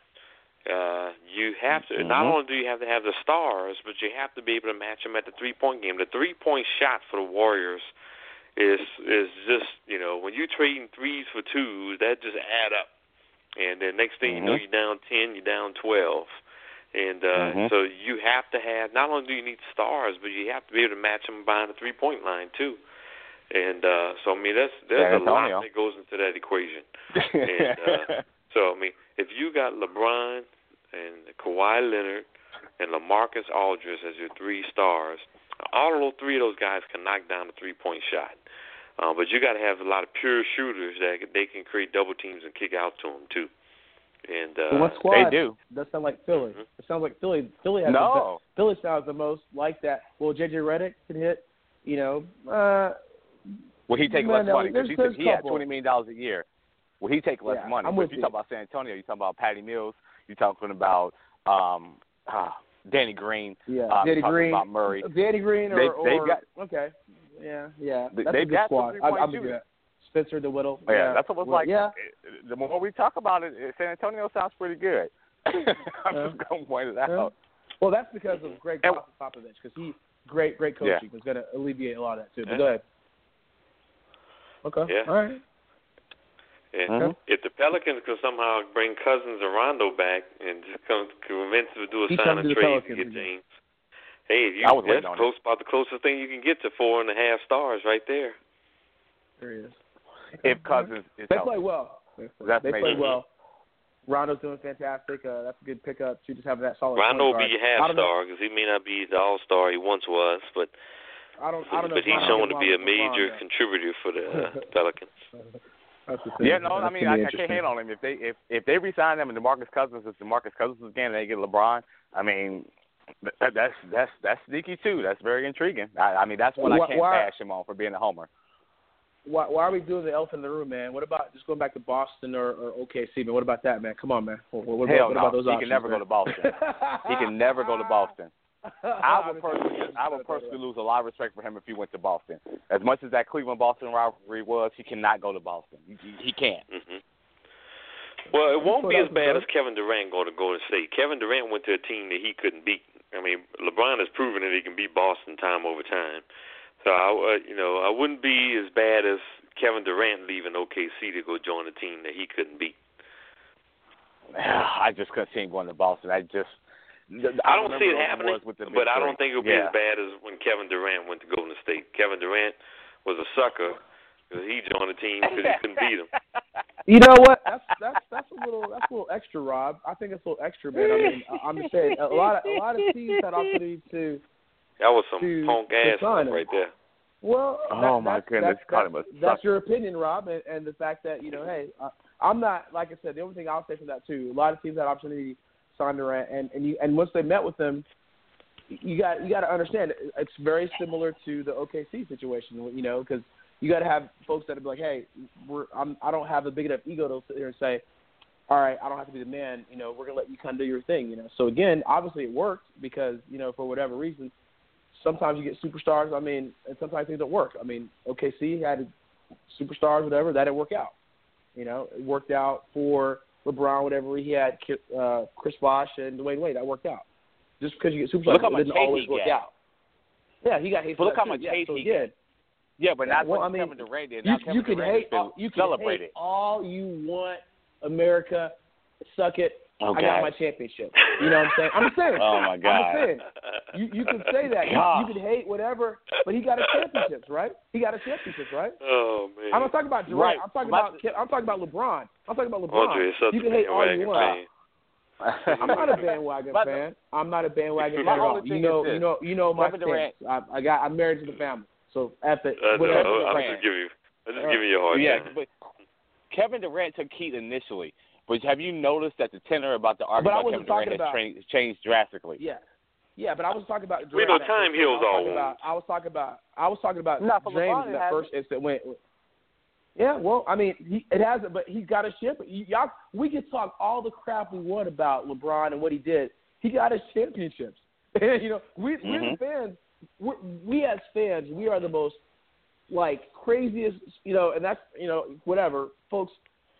Uh, you have to. Mhm. Not only do you have to have the stars, but you have to be able to match them at the three-point game. The three-point shot for the Warriors is is just you know when you trading threes for twos, that just add up, and then next thing you know Mhm. you're down ten, you're down twelve, and uh, Mhm. so you have to have. Not only do you need stars, but you have to be able to match them behind the three-point line too. And uh, so I mean that's there's San a lot Antonio. that goes into that equation. And, uh, So, I mean, if you got LeBron and Kawhi Leonard and LaMarcus Aldridge as your three stars, all of those three of those guys can knock down the three-point shot. Uh, but you got to have a lot of pure shooters that they can create double teams and kick out to them, too. And uh, But what squad they do. does sound like Philly? Mhm. It sounds like Philly. Philly has No. the, Philly sounds the most like that. Well, J J Redick can hit. You know, uh, Will he take No, less no, money? there's- Because he, there's said he had couple. twenty million dollars a year. Will he take less Yeah, money? I'm But with if you you. talk about San Antonio, you talking about Patty Mills. You talking about um, ah, Danny Green. yeah, Uh, Danny talking Green, about Murray. Danny Green, or, They- or they've got- okay, yeah, yeah, They- that's they've a good got some squad. I, three-point I'm with shooters. that. Spencer DeWiddle. Yeah, yeah. that's almost well, like yeah. the more we talk about it, San Antonio sounds pretty good. I'm yeah. just going to point it out. Yeah. Well, that's because of Greg and, Popovich, because he great, great coaching yeah. was going to alleviate a lot of that too. But yeah. go ahead. Okay. Yeah. All right. And Mm-hmm. if the Pelicans can somehow bring Cousins and Rondo back and just come convince them to do a He's sign coming and to the trade to Pelicans get again. James, hey, if you, I was that's waiting on close, it. about the closest thing you can get to four and a half stars right there. There he is. If Cousins is They healthy. play well. That's they play amazing. well. Rondo's doing fantastic. Uh, that's a good pickup too. Just having that solid. Rondo will point be guard. your half I don't know- star because he may not be the all star he once was, but I don't. I don't know. but if he's Rondo shown to be a can run major with LeBron, contributor for the uh, Pelicans. though. That's the thing. Yeah, no, I That's mean, gonna I, be I can't interesting. hate on him. If they if if they resign him and DeMarcus Cousins is DeMarcus Cousins again and they get LeBron, I mean, that, that's that's that's sneaky too. That's very intriguing. I, I mean, that's what Why- I can't why- bash him on for being a homer. Why, why are we doing the elephant in the room, man? What about just going back to Boston or, or O K C, man? What about that, man? Come on, man. What, what, Hell what no, about those he options, can never man? go to Boston. He can never go to Boston. I would personally, I would personally lose a lot of respect for him if he went to Boston. As much as that Cleveland-Boston rivalry was, he cannot go to Boston. He, he, he can't. Mm-hmm. Well, it won't be What as else is bad good? as Kevin Durant going to Golden State. Kevin Durant went to a team that he couldn't beat. I mean, LeBron has proven that he can beat Boston time over time. So, I, uh, you know, I wouldn't be as bad as Kevin Durant leaving O K C to go join a team that he couldn't beat. I just couldn't see him going to Boston. I just, I don't see it happening, with the big but I three. don't think it'll be yeah. as bad as when Kevin Durant went to Golden State. Kevin Durant was a sucker because he joined a team because he couldn't beat him. You know what? That's that's that's a little that's a little extra, Rob. I think it's a little extra, man. I mean, I, I'm just saying a lot of a lot of teams had opportunities to. That was some to- punk to ass sign stuff him. right there. Well, Oh, that, my that's, goodness, that's, called him that's, a that's sucker. your opinion, Rob, and, and the fact that you know, hey, I, I'm not like I said. The only thing I'll say from that too, a lot of teams had opportunity to sign Durant, and and you and once they met with them, you got you got to understand it's very similar to the O K C situation, you know, because you got to have folks that are like, hey, we're I'm I don't have a big enough ego to sit here and say, all right, I don't have to be the man, you know, we're gonna let you kind of do your thing, you know. So again, obviously it worked because you know for whatever reason. Sometimes you get superstars. I mean, and sometimes things don't work. I mean, O K C had superstars, whatever. That didn't work out. You know, it worked out for LeBron, whatever. He had uh, Chris Bosh and Dwayne Wade. That worked out. Just because you get superstars, Look how it much didn't hate always he work got. out. Yeah, he got hate. But for look that how too. much yeah, hate so he again, Yeah, but yeah, not well, what I mean, Kevin Durant did. You, Now Kevin you can Durant hate. has been All, you can celebrated. hate all you want, America. Suck it. Oh, I got God. my championship. You know what I'm saying? I'm just saying. Oh, my God. I'm just saying. You you can say that. You, God. you can hate whatever, but he got a championships, right? He got a championships, right? Oh man! I'm not talking about Durant. Right. I'm talking My- about Ke- I'm talking about LeBron. I'm talking about LeBron. Andre is such you a can hate all you bandwagon want. fan. I'm not a bandwagon But- fan. I'm not a bandwagon My fan at all. only You thing know, is this. you know, you know my Kevin Durant- stance. I, I got. I'm married to the family, so F it. Uh, no, Whatever. I'm Durant. just giving you. I'm just Uh, giving you a hard yeah, time. but Kevin Durant took heat initially. But have you noticed that the tenor about the But argument I about wasn't Kevin Durant talking has about- changed, changed drastically? Yeah, yeah, but I was talking about. We Durant know in that time first heals instance. I was all talking about- wounds. I was talking about. I was talking about No, for James LeBron in it that hasn't. first instant when. Yeah, well, I mean, he, it hasn't, but he's got a ship. Y'all, we can talk all the crap we want about LeBron and what he did. He got his championships. you know, we we're Mhm. the fans. We're, we as fans, we are the most like craziest. You know, and that's you know whatever, folks.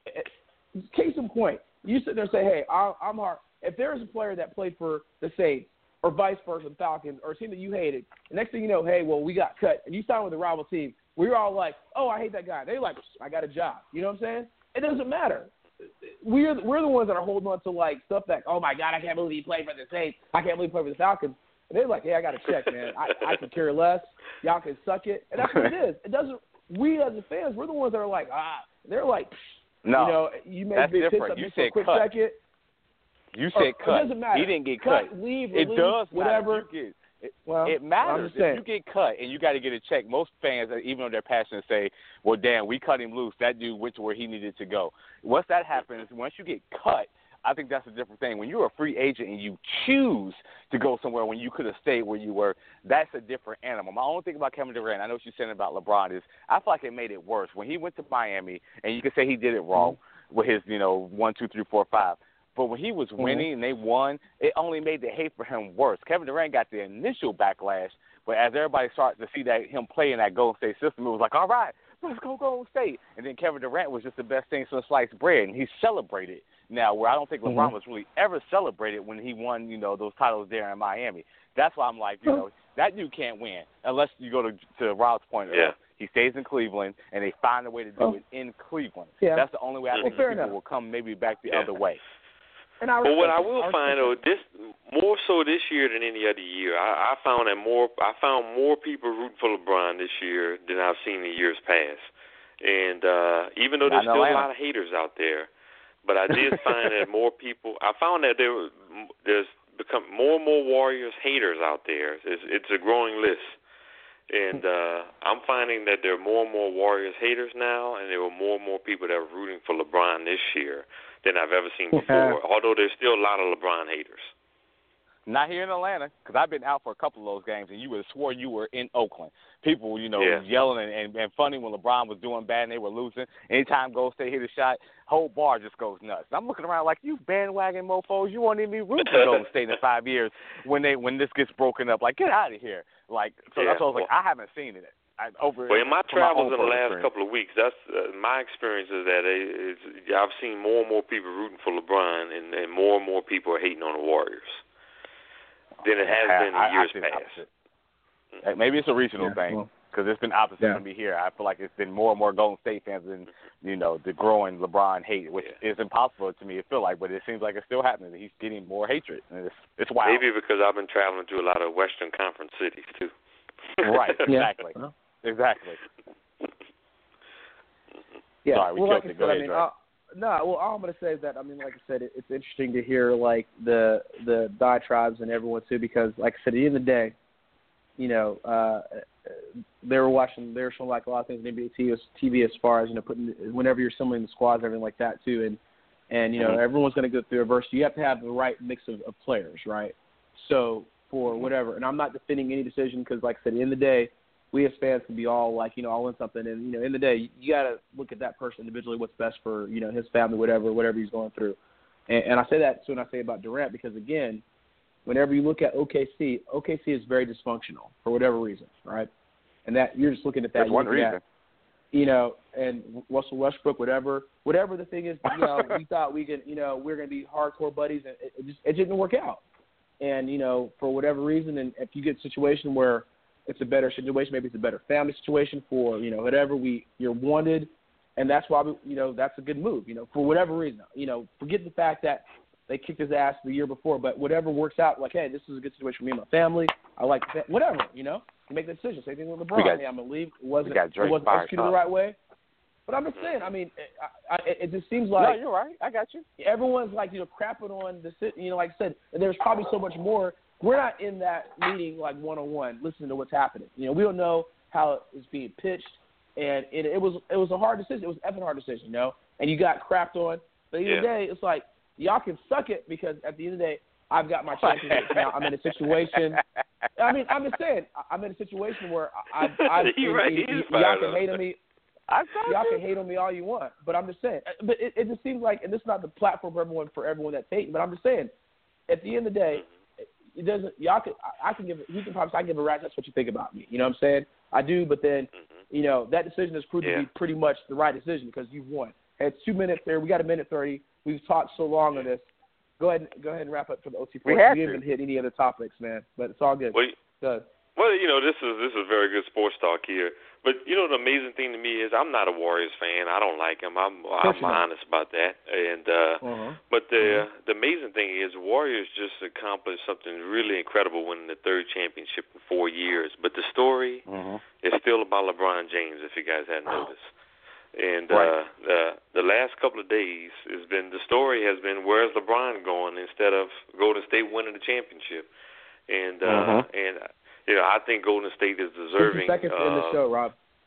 Case in point, you sit there and say, "Hey, I, I'm hard." If there is a player that played for the Saints or vice versa, the Falcons, or a team that you hated, the next thing you know, hey, well, we got cut, and you sign with a rival team. We're all like, "Oh, I hate that guy." They're like, "I got a job." You know what I'm saying? It doesn't matter. We're we're the ones that are holding on to like stuff that, "Oh my God, I can't believe he played for the Saints. I can't believe he played for the Falcons." And they're like, "Hey, I got a check, man. I I can care less. Y'all can suck it." And that's what it is. It doesn't. We as the fans, we're the ones that are like, ah. They're like, No, you know, you may that's be pissed different. at You me for a said quick cut. second. you Or- said it cut. doesn't matter. He didn't get Cut, cut. leave, It release, does whatever. matter. You get, it, Well, it I'm matters just saying. if you get cut and you got to get a check. Most fans, even though they're passionate, say, "Well, damn, we cut him loose. That dude went to where he needed to go." Once that happens, once you get cut, I think that's a different thing. When you're a free agent and you choose to go somewhere when you could have stayed where you were, that's a different animal. My only thing about Kevin Durant, I know what you're saying about LeBron, is I feel like it made it worse. When he went to Miami, and you could say he did it wrong mm-hmm. with his, you know, one, two, three, four, five. But when he was winning mm-hmm. and they won, it only made the hate for him worse. Kevin Durant got the initial backlash, but as everybody started to see that him play in that Golden State system, it was like, all right, let's go Golden State. And then Kevin Durant was just the best thing since sliced bread, and he celebrated. Now, where I don't think LeBron mm-hmm. was really ever celebrated when he won, you know, those titles there in Miami. That's why I'm like, you know, that dude can't win unless you go to to Rob's point. Yeah. Of, he stays in Cleveland, and they find a way to do oh. it in Cleveland. Yeah. That's the only way I think well, people enough. will come maybe back the yeah. other way. And I well, what I will I find though, this more so this year than any other year, I, I found that more. I found more people rooting for LeBron this year than I've seen in years past. And uh, even though there's still a lot of haters out there, but I did find that more people. I found that there was, there's become more and more Warriors haters out there. It's, it's a growing list, and uh, I'm finding that there are more and more Warriors haters now, and there were more and more people that are rooting for LeBron this year than I've ever seen before. Yeah. Although there's still a lot of LeBron haters. Not here in Atlanta, because I've been out for a couple of those games, and you would have swore you were in Oakland. People, you know, yeah. yelling and, and, and funny when LeBron was doing bad and they were losing. Anytime Golden State hit a shot, whole bar just goes nuts. And I'm looking around like, you bandwagon mofos, you won't even be rooting for Golden State in five years when they when this gets broken up. Like, get out of here. Like, so yeah. that's why I was like, I haven't seen it. I, over well, in my travels my in the last experience. couple of weeks, that's uh, my experience is that it, it's, I've seen more and more people rooting for LeBron, and, and more and more people are hating on the Warriors than it has been in I, years I past. Mm-hmm. Maybe it's a regional yeah, thing well, because it's been opposite yeah. for me here. I feel like it's been more and more Golden State fans than, you know, the growing LeBron hate, which yeah. is impossible to me to feel like, but it seems like it's still happening. He's getting more hatred. And it's, it's wild. Maybe because I've been traveling to a lot of Western Conference cities, too. Right, exactly. Yeah. Exactly. Yeah, Sorry, we well, killed like it. I Go said, ahead, I mean, Dre. uh, no, well, all I'm going to say is that, I mean, like I said, it, it's interesting to hear, like, the the diatribes and everyone, too, because, like I said, at the end of the day, you know, uh, they were watching, they were showing, like, a lot of things on N B A T V as far as, you know, putting, whenever you're assembling the squads, everything like that, too, and, and you know, mm-hmm. everyone's going to go through adversity. You have to have the right mix of, of players, right? So, for whatever, and I'm not defending any decision because, like I said, at the end of the day, we as fans can be all like, you know, all in something. And, you know, in the day, you got to look at that person individually, what's best for, you know, his family, whatever, whatever he's going through. And, and I say that too when I say about Durant because, again, whenever you look at O K C, O K C is very dysfunctional for whatever reason, right? And that you're just looking at that. That's one reason. At, you know, and Russell Westbrook, whatever, whatever the thing is, you know, we thought we could, you know, we're going to be hardcore buddies, and it, it just it didn't work out. And, you know, for whatever reason, and if you get a situation where it's a better situation, maybe it's a better family situation for, you know, whatever we you're wanted, and that's why we, you know, that's a good move, you know, for whatever reason. You know, forget the fact that they kicked his ass the year before, but whatever works out, like, hey, this is a good situation for me and my family. I like that, whatever, you know, you make the decision. Same thing with LeBron. Got, hey, I'm gonna leave. It wasn't it wasn't executed the right way. But I'm just saying, I mean, I, I, it just seems like no, you're right. I got you. Everyone's like, you know, crapping on the, you know, like I said, there's probably so much more. We're not in that meeting like one-on-one listening to what's happening. You know, we don't know how it's being pitched, and it, it was it was a hard decision. It was an effing hard decision, you know, and you got crapped on. But at the end of the day, it's like y'all can suck it because at the end of the day, I've got my championship. Now I'm in a situation. I mean, I'm just saying, I'm in a situation where I, I, I right. y- y- y'all can hate on me. Y'all can hate on me all you want, but I'm just saying. But it, it just seems like, and this is not the platform for everyone for everyone that's hating, but I'm just saying, at the end of the day. It doesn't. Y'all can. I can give. You can probably. I can give a rat's. That's what you think about me. You know what I'm saying? I do, but then, you know, that decision has proved yeah. to be pretty much the right decision because you've won. It's two minutes there. We got a minute thirty. We've talked so long on this. Go ahead. Go ahaid and wrap up for the O T four. We, have we to. haven't hit any other topics, man. But it's all good. Well, Go well, you know, this is this is very good sports talk here. But you know, the amazing thing to me is I'm not a Warriors fan. I don't like them. I'm I'm honest about that. And uh, uh-huh. but the uh-huh. the amazing thing is Warriors just accomplished something really incredible, winning the third championship in four years. But the story uh-huh. is still about LeBron James, if you guys hadn't noticed. And right. uh, the the last couple of days has been the story has been where's LeBron going instead of Golden State winning the championship. And uh, uh-huh. and you know I think Golden State is deserving. fifty seconds uh, in the show, Rob.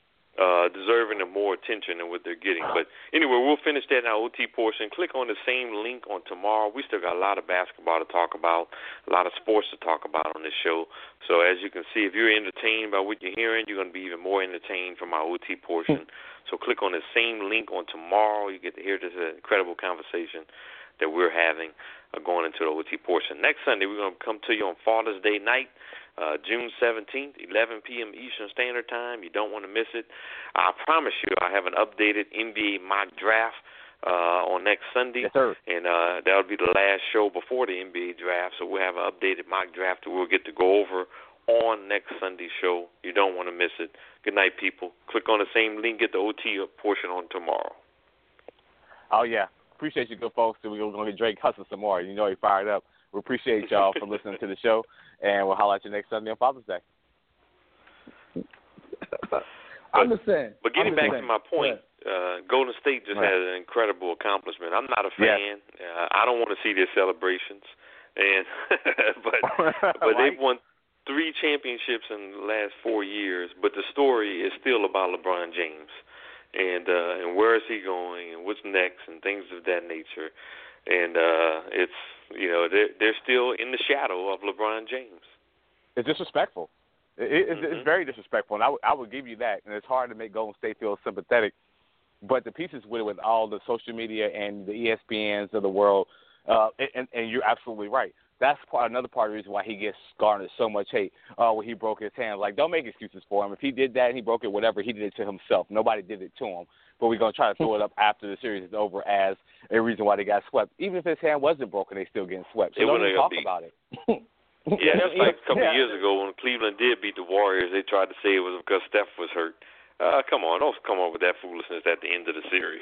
Uh, deserving of more attention than what they're getting. But anyway, we'll finish that in our O T portion. Click on the same link on tomorrow. We still got a lot of basketball to talk about, a lot of sports to talk about on this show. So as you can see, if you're entertained by what you're hearing, you're going to be even more entertained from our O T portion. So click on the same link on tomorrow. You get to hear this incredible conversation that we're having uh, going into the O T portion. Next Sunday, we're going to come to you on Father's Day night. Uh, June seventeenth, eleven p.m. Eastern Standard Time. You don't want to miss it. I promise you I have an updated N B A mock draft uh, on next Sunday. Yes, sir. And uh, that'll be the last show before the N B A draft. So we'll have an updated mock draft that we'll get to go over on next Sunday's show. You don't want to miss it. Good night, people. Click on the same link, get the O T portion on tomorrow. Oh, yeah. Appreciate you, good folks. We're going to get Drake hustle some more. You know he fired up. We appreciate y'all for listening to the show, and we'll holler at you next Sunday on Father's Day. I'm just saying. But getting I'm back saying. to my point, uh, Golden State just right. had an incredible accomplishment. I'm not a fan. Yes. Uh, I don't want to see their celebrations, and but but right. they've won three championships in the last four years. But the story is still about LeBron James, and uh, and where is he going, and what's next, and things of that nature. And uh, it's, you know, they're, they're still in the shadow of LeBron James. It's disrespectful. It, it's, mm-hmm. it's very disrespectful, and I, w- I would give you that. And it's hard to make Golden State feel sympathetic. But the pieces with it, with all the social media and the E S P Ns of the world, uh, and, and you're absolutely right. That's part, another part of the reason why he gets garnered so much hate. Oh, well, he broke his hand. Like, don't make excuses for him. If he did that and he broke it, whatever, he did it to himself. Nobody did it to him. But we're going to try to throw it up after the series is over as a reason why they got swept. Even if his hand wasn't broken, they still getting swept. So it don't even talk be. about it. Yeah, that's like a couple yeah. of years ago when Cleveland did beat the Warriors. They tried to say it was because Steph was hurt. Uh, come on, don't come up with that foolishness at the end of the series.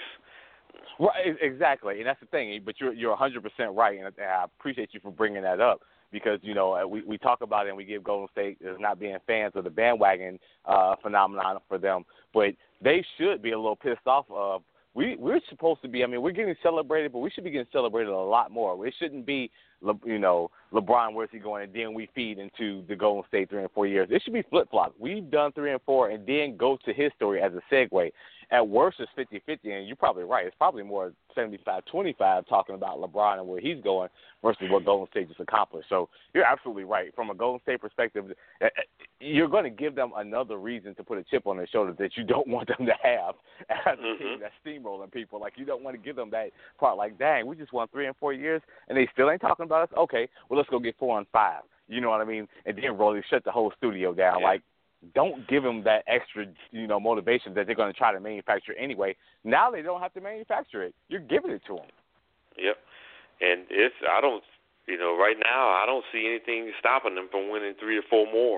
Right, exactly, and that's the thing. But you're you're one hundred percent right, and I appreciate you for bringing that up because you know we we talk about it and we give Golden State as not being fans of the bandwagon uh, phenomenon for them, but they should be a little pissed off of. We we're supposed to be. I mean, we're getting celebrated, but we should be getting celebrated a lot more. It shouldn't be, Le, you know, LeBron, where's he going, and then we feed into the Golden State three and four years. It should be flip flop. We've done three and four, and then go to his story as a segue. At worst, it's fifty-fifty, and you're probably right. It's probably more seventy-five twenty-five talking about LeBron and where he's going versus what Golden State just accomplished. So you're absolutely right. From a Golden State perspective, you're going to give them another reason to put a chip on their shoulder that you don't want them to have as a mm-hmm. team that's steamrolling people. Like, you don't want to give them that part. Like, dang, we just won three and four years, and they still ain't talking about us? Okay, well, let's go get four and five. You know what I mean? And then roll, shut the whole studio down. Yeah. Like, don't give them that extra, you know, motivation that they're going to try to manufacture anyway. Now they don't have to manufacture it. You're giving it to them. Yep. And it's, I don't, you know, right now I don't see anything stopping them from winning three or four more.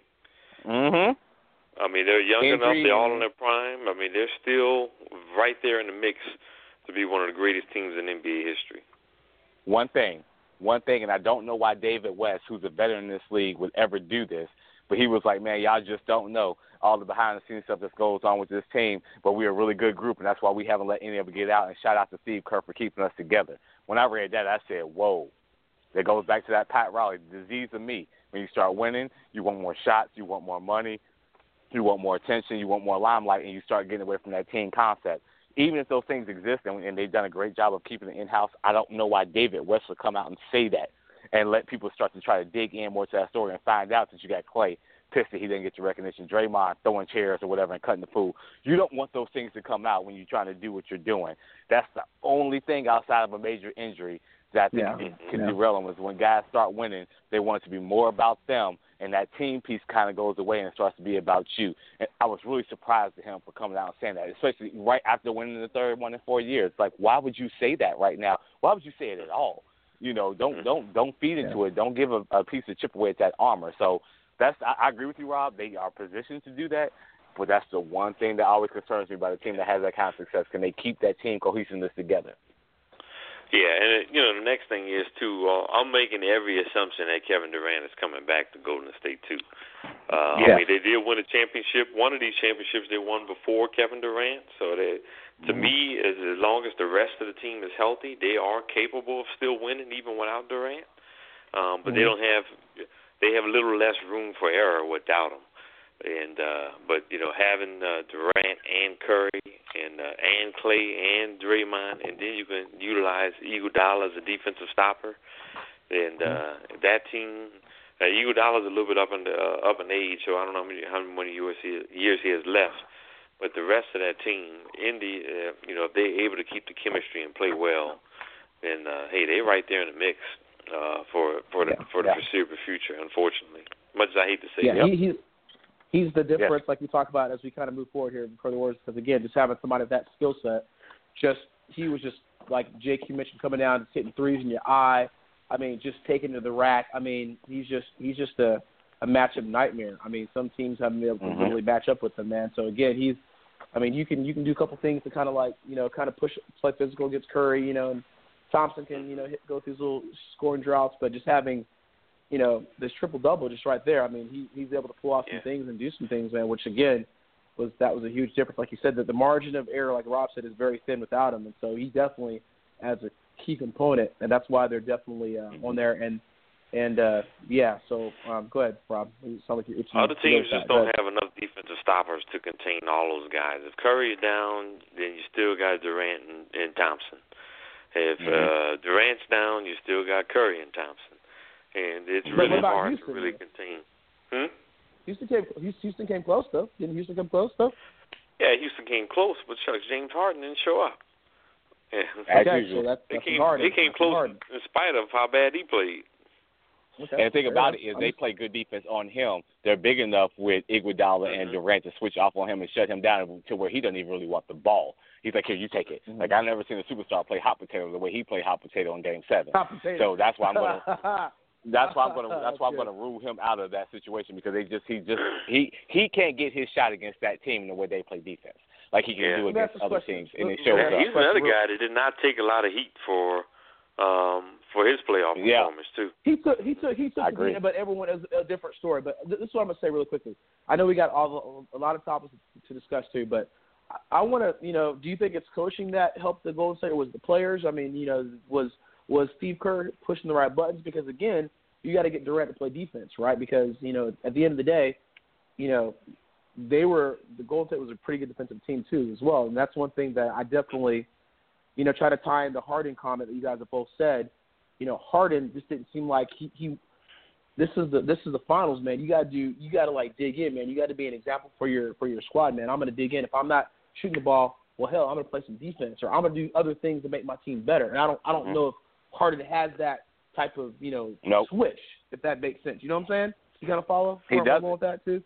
mm-hmm. I mean, they're young Injury. enough. They're all in their prime. I mean, they're still right there in the mix to be one of the greatest teams in N B A history. One thing, one thing, and I don't know why David West, who's a veteran in this league, would ever do this, but he was like, man, y'all just don't know all the behind-the-scenes stuff that goes on with this team, but we're a really good group, and that's why we haven't let any of it get out, and shout out to Steve Kerr for keeping us together. When I read that, I said, whoa. That goes back to that Pat Riley, the disease of me. When you start winning, you want more shots, you want more money, you want more attention, you want more limelight, and you start getting away from that team concept. Even if those things exist, and, and they've done a great job of keeping it in-house, I don't know why David West would come out and say that and let people start to try to dig in more to that story and find out that you got Clay pissed that he didn't get your recognition, Draymond throwing chairs or whatever and cutting the food. You don't want those things to come out when you're trying to do what you're doing. That's the only thing outside of a major injury that I think yeah. can, can yeah. derail them is when guys start winning, they want it to be more about them, and that team piece kind of goes away and it starts to be about you. And I was really surprised at him for coming out and saying that, especially right after winning the third one in four years. Like, why would you say that right now? Why would you say it at all? You know, don't don't don't feed into yeah. it. Don't give a, a piece of chip away at that armor. So that's I, I agree with you, Rob. They are positioned to do that, but that's the one thing that always concerns me about a team that has that kind of success. Can they keep that team cohesiveness together? Yeah, and it, you know the next thing is too. Uh, I'm making every assumption that Kevin Durant is coming back to Golden State too. Uh, yeah. I mean, they did win a championship. One of these championships they won before Kevin Durant. So they, to mm-hmm. me, as, as long as the rest of the team is healthy, they are capable of still winning even without Durant. Um, but mm-hmm. they don't have. They have a little less room for error without him. And uh, but you know having uh, Durant and Curry and uh, and Clay and Draymond, and then you can utilize Iguodala as a defensive stopper, and uh, that team. Uh, Iguodala is a little bit up in the, uh, up in age, so I don't know how many, how many years he, years he has left. But the rest of that team, Indy, uh, you know, if they're able to keep the chemistry and play well, then uh, hey, they're right there in the mix uh, for for the yeah. for the yeah. foreseeable future. Unfortunately. Much as I hate to say yeah, it. he, he's he's the difference, Yes. like we talk about as we kind of move forward here for the words. Because again, just having somebody of that skill set, just he was just like Jake, you mentioned, coming down and hitting threes in your eye. I mean, just taking to the rack. I mean, he's just he's just a, a matchup nightmare. I mean, some teams haven't been able to Mm-hmm. really match up with him, man. So again, he's. I mean, you can you can do a couple things to kind of like you know kind of push play physical against Curry, you know, and Thompson can you know hit, go through his little scoring droughts, but just having you know this triple double just right there. I mean, he he's able to pull off some Yeah. things and do some things, man. Which again was that was a huge difference. Like you said, that the margin of error, like Rob said, is very thin without him, and so he definitely adds a key component, and that's why they're definitely uh, on there. And and uh, yeah, so um, go ahead, Rob. You sound like you're itching Other to teams go just with that. Go don't ahead. have enough defensive stoppers to contain all those guys. If Curry is down, then you still got Durant and, and Thompson. If Mm-hmm. uh, Durant's down, you still got Curry and Thompson. And it's But what really about hard Houston, to really though? contain. Hmm? Houston came Houston came close though. Didn't Houston come close though? Yeah, Houston came close, but shucks, James Harden didn't show up. Yeah. As Okay, usual. so that's, They that's came, Harden. they came That's close Harden. in spite of how bad he played. Okay, And the thing fair about enough. it is I'm they just- play good defense on him. They're big enough with Iguodala Mhm. and Durant to switch off on him and shut him down to where he doesn't even really want the ball. He's like, here, you take it. Mhm. Like, I've never seen a superstar play hot potato the way he played hot potato in Game Seven. Hot potato. So that's why I'm gonna. That's why I'm gonna. That's why I'm Good. gonna rule him out of that situation because they just he just he he can't get his shot against that team the way they play defense like he can Yeah. do Let me ask against this other question. teams, and it Let- shows Yeah, up. he's another guy that did not take a lot of heat for um, for his playoff Yeah. performance too. He took he took he took I the agree. beat, but everyone is a different story. But th- this is what I'm gonna say really quickly. I know we got all the, a lot of topics to discuss too, but I, I want to you know, do you think it's coaching that helped the Golden State, or was the players? I mean, you know, was was Steve Kerr pushing the right buttons? Because again, you got to get Durant to play defense, right? Because you know, at the end of the day, you know, they were the Golden State was a pretty good defensive team too, as well. And that's one thing that I definitely, you know, try to tie in the Harden comment that you guys have both said. You know, Harden just didn't seem like he, he this is the this is the finals, man. You gotta do you gotta like dig in, man. You gotta be an example for your for your squad, man. I'm gonna dig in. If I'm not shooting the ball, well hell, I'm gonna play some defense or I'm gonna do other things to make my team better. And I don't I don't Mhm. know if Harden has that type of, you know, Nope. switch, if that makes sense. You know what I'm saying? You kinda follow? He Where I'm does. going with that too?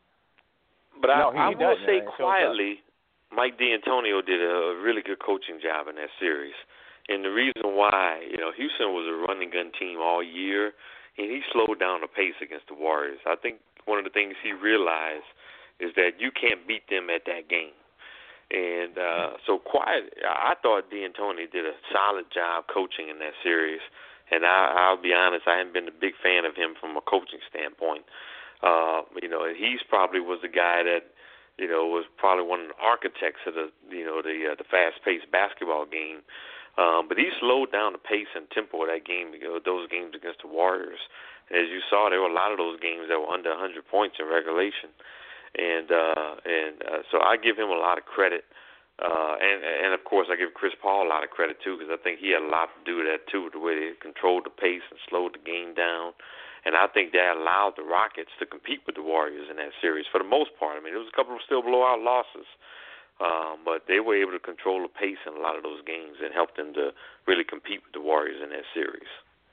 But I, No, he- I he will does, say man. It shows up. quietly, Mike D'Antonio did a really good coaching job in that series. And the reason why, you know, Houston was a running gun team all year, and he slowed down the pace against the Warriors. I think one of the things he realized is that you can't beat them at that game. And uh, so quiet, I thought D'Antoni did a solid job coaching in that series. And I, I'll be honest, I haven't been a big fan of him from a coaching standpoint. Uh, you know, he's probably was the guy that, you know, was probably one of the architects of the, you know, the uh, the fast-paced basketball game. Um, but he slowed down the pace and tempo of that game, you know, those games against the Warriors. And as you saw, there were a lot of those games that were under one hundred points in regulation. And uh, and uh, so I give him a lot of credit. Uh, and, and, of course, I give Chris Paul a lot of credit, too, because I think he had a lot to do with that, too, the way they controlled the pace and slowed the game down. And I think that allowed the Rockets to compete with the Warriors in that series for the most part. I mean, there was a couple of still blowout losses, um, but they were able to control the pace in a lot of those games and help them to really compete with the Warriors in that series.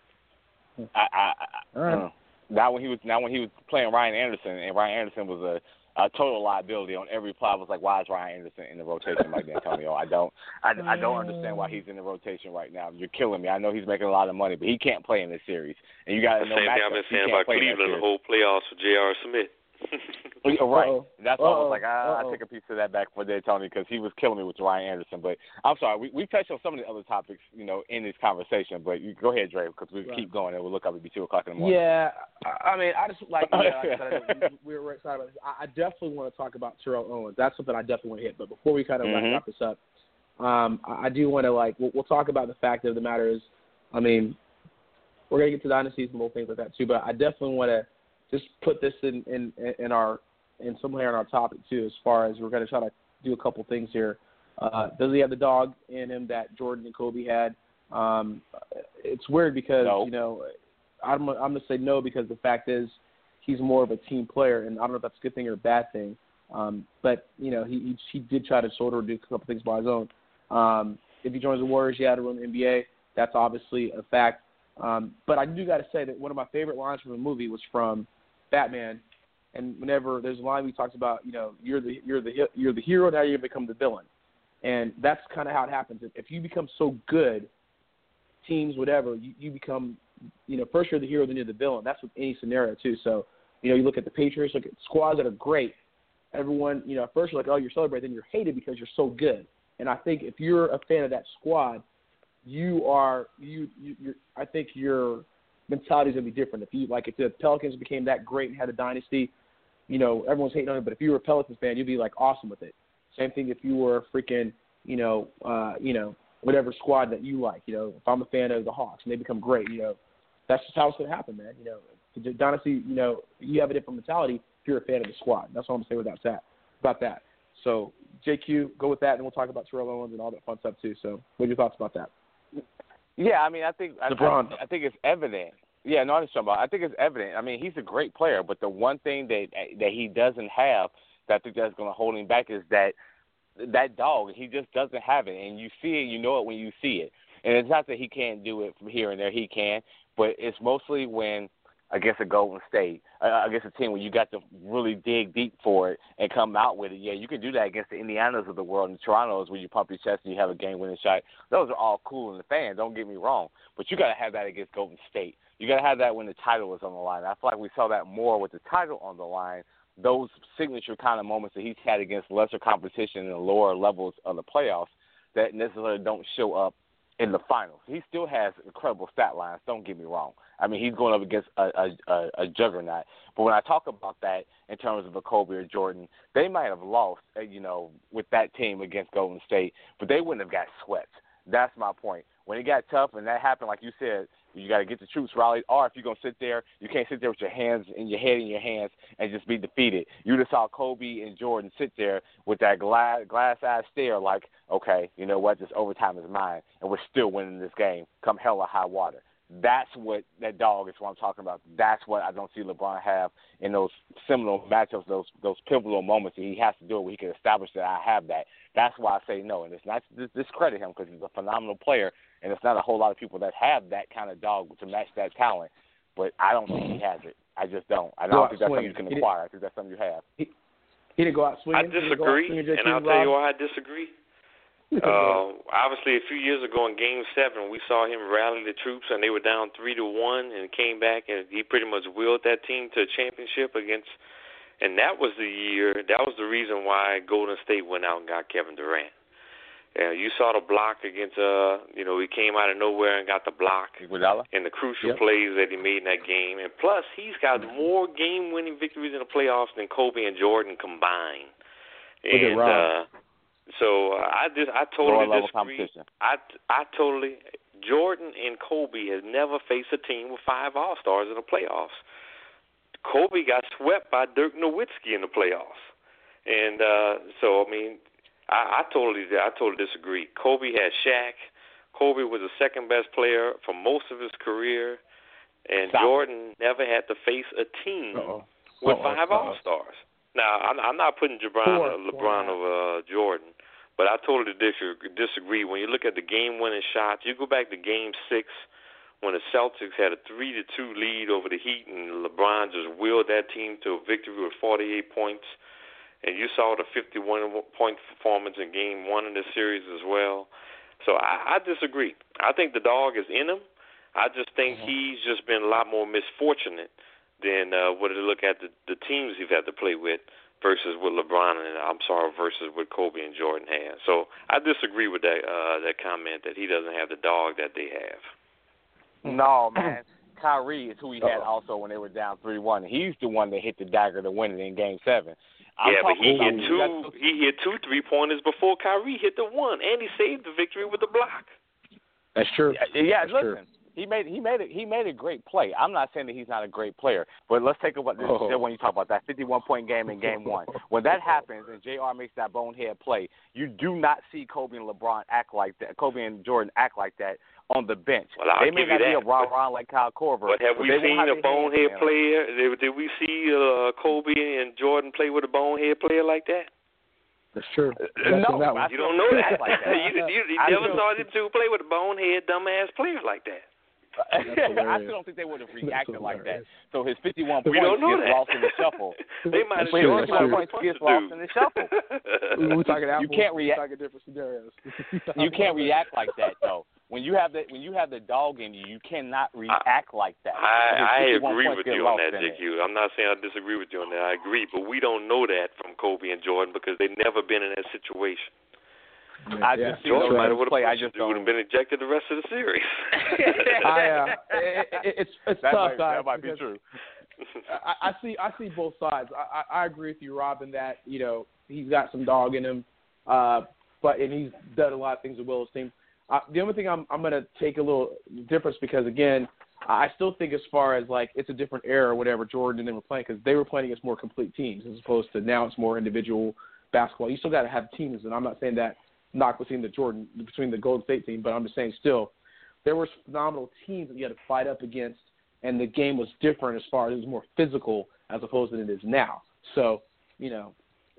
I, I, I, All right. uh, not when he was not when he was playing Ryan Anderson, and Ryan Anderson was a, a total liability on every play. I was like, why is Ryan Anderson in the rotation like D'Antonio? I don't I, I don't understand why he's in the rotation right now. You're killing me. I know he's making a lot of money, but he can't play in this series. And you got to The know same thing I've matchups. been He saying can't about play in that Cleveland the series. whole playoffs for J R. Smith. Oh, right. Uh-oh. That's why I was Uh-oh. like, I, I Uh-oh. take a piece of that back for D'Antoni because he was killing me with Ryan Anderson. But I'm sorry, we we touched on some of the other topics, you know, in this conversation. But you go ahead, Dre, because we Right. keep going and we'll look up. It'll be two o'clock in the morning. Yeah, I I mean, I just like, yeah, like I said, we were excited about this. I I definitely want to talk about Terrell Owens. That's something I definitely want to hit. But before we kind of Mhm. wrap this up, um, I I do want to like we'll, we'll talk about the fact of the matter is, I mean, we're gonna get to dynasties and more things like that too. But I definitely want to just put this in in in our in somewhere in our topic too, as far as we're gonna try to do a couple things here. Uh, does he have the dog in him that Jordan and Kobe had? Um, it's weird because No. you know. I'm I'm gonna say no because the fact is he's more of a team player, and I don't know if that's a good thing or a bad thing. Um, but you know he, he he did try to sort of do a couple things by his own. Um, if he joins the Warriors, he had to run the N B A. That's obviously a fact. Um, but I do got to say that one of my favorite lines from the movie was from Batman, and whenever there's a line he talks about, you know, you're the you're the you're the hero, now you become the villain, and that's kind of how it happens. If you become so good, teams, whatever, you, you become, you know, first you're the hero, then you're the villain. That's with any scenario too. So, you know, you look at the Patriots, look at squads that are great. Everyone, you know, at first you're like, oh, you're celebrating, then you're hated because you're so good. And I think if you're a fan of that squad, you are you you you're, I think your mentality is gonna be different. If you like, if the Pelicans became that great and had a dynasty, you know, everyone's hating on it. But if you were a Pelicans fan, you'd be like awesome with it. Same thing if you were a freaking, you know, uh, you know, whatever squad that you like. You know, if I'm a fan of the Hawks and they become great, you know, that's just how it's gonna happen, man. You know, the dynasty, you know, you have a different mentality if you're a fan of the squad. That's all I'm gonna say about that. About that. So J Q, go with that, and we'll talk about Terrell Owens and all that fun stuff too. So, what are your thoughts about that? Yeah, I mean, I think I, LeBron. I, I think it's evident. Yeah, no, I'm just talking about. I think it's evident. I mean, he's a great player, but the one thing that that he doesn't have that I think that's going to hold him back is that that dog. He just doesn't have it, and you see it. You know it when you see it. And it's not that he can't do it from here and there. He can, but it's mostly when against a Golden State, uh, against a team where you got to really dig deep for it and come out with it. Yeah, you can do that against the Indianas of the world and the Torontos where you pump your chest and you have a game-winning shot. Those are all cool in the fan, don't get me wrong. But you got to have that against Golden State. You got to have that when the title is on the line. I feel like we saw that more with the title on the line, those signature kind of moments that he's had against lesser competition in the lower levels of the playoffs that necessarily don't show up in the finals. He still has incredible stat lines, don't get me wrong. I mean, he's going up against a, a, a, a juggernaut. But when I talk about that in terms of a Kobe or Jordan, they might have lost, you know, with that team against Golden State, but they wouldn't have got swept. That's my point. When it got tough and that happened, like you said, you got to get the troops rallied. Or if you're going to sit there, you can't sit there with your hands in your head in your hands and just be defeated. You just saw Kobe and Jordan sit there with that glass, glass-eyed stare like, okay, you know what, this overtime is mine, and we're still winning this game come hell or high water. That's what that dog is what I'm talking about. That's what I don't see LeBron have in those seminal matchups, those those pivotal moments that he has to do it where he can establish that I have that. That's why I say no. And it's not to discredit him because he's a phenomenal player, and it's not a whole lot of people that have that kind of dog to match that talent. But I don't think he has it. I just don't. I don't think that's something you can acquire. I think that's something you have. He, he didn't go out swinging. I disagree, and I'll tell you why I disagree. Uh, obviously, a few years ago in Game Seven, we saw him rally the troops, and they were down three to one, and came back, and he pretty much willed that team to a championship against. And that was the year. That was the reason why Golden State went out and got Kevin Durant. Uh, you saw the block against. Uh, you know, he came out of nowhere and got the block, Iguodala, and the crucial yep. plays that he made in that game. And plus, he's got more game-winning victories in the playoffs than Kobe and Jordan combined. And uh, so uh, I just I totally disagree. I I totally Jordan and Kobe has never faced a team with five All Stars in the playoffs. Kobe got swept by Dirk Nowitzki in the playoffs, and uh, so I mean, I, I totally I totally disagree. Kobe had Shaq. Kobe was the second best player for most of his career, and Stop. Jordan never had to face a team Uh-oh. with Uh-oh. five All Stars. Now, I'm, I'm not putting LeBron, Four. LeBron Four. over uh, Jordan, but I totally disagree. When you look at the game-winning shots, you go back to Game Six when the Celtics had a three to two lead over the Heat, and LeBron just willed that team to a victory with forty-eight points. And you saw the fifty-one point performance in Game One of the series as well. So I, I disagree. I think the dog is in him. I just think mm-hmm. he's just been a lot more misfortunate than uh, what it look at the, the teams he's had to play with versus what LeBron and I'm sorry versus what Kobe and Jordan had. So I disagree with that uh, that comment that he doesn't have the dog that they have. No, man. Kyrie is who he had also when they were down three one. He's the one that hit the dagger to win it in Game Seven. I'm yeah, but he hit two. Got... He hit two three pointers before Kyrie hit the one, and he saved the victory with the block. That's true. Yeah, yeah That's listen. True. He made he made it he made a great play. I'm not saying that he's not a great player, but let's take about this oh. when you talk about that fifty-one point game in Game One. When that happens and J R makes that bonehead play, you do not see Kobe and LeBron act like that. Kobe and Jordan act like that on the bench. Well, I'll they may give not you be that, a rah rah like Kyle Korver. But have but we seen a bonehead player? Did, did we see uh, Kobe and Jordan play with a bonehead player like that? That's true. Uh, That's no, that you don't know that. like that. you you, you never saw them two play with a bonehead, dumbass player like that. That's I hilarious. still don't think they would have reacted That's like that. hilarious. So his fifty-one We points don't know gets that. lost in the shuffle. They might have His true, shot that's fifty-one true. points punch gets to lost do. in the shuffle. We're talking apples. You can't We're react. talking different scenarios. You can't react like that though. When you have the when you have the dog in you, you cannot react like that. I, I His fifty-one agree points with get you on lost that, in J it. Q. I'm not saying I disagree with you on that. I agree, but we don't know that from Kobe and Jordan because they've never been in that situation. I Yeah. just see Jordan those might have would play. I have just would have don't. been ejected the rest of the series. I, uh, it, it, it's it's That tough, might, guys. that might be because true. I, I see I see both sides. I, I, I agree with you, Rob, in that you know he's got some dog in him, uh, but and he's done a lot of things with Will's team. Uh, the only thing I'm I'm going to take a little difference because again, I still think as far as like it's a different era or whatever Jordan and them were playing because they were playing against more complete teams as opposed to now it's more individual basketball. You still got to have teams, and I'm not saying that knock between the Jordan between the Golden State team, but I'm just saying still there were phenomenal teams that you had to fight up against, and the game was different as far as it was more physical as opposed to it is now. So you know,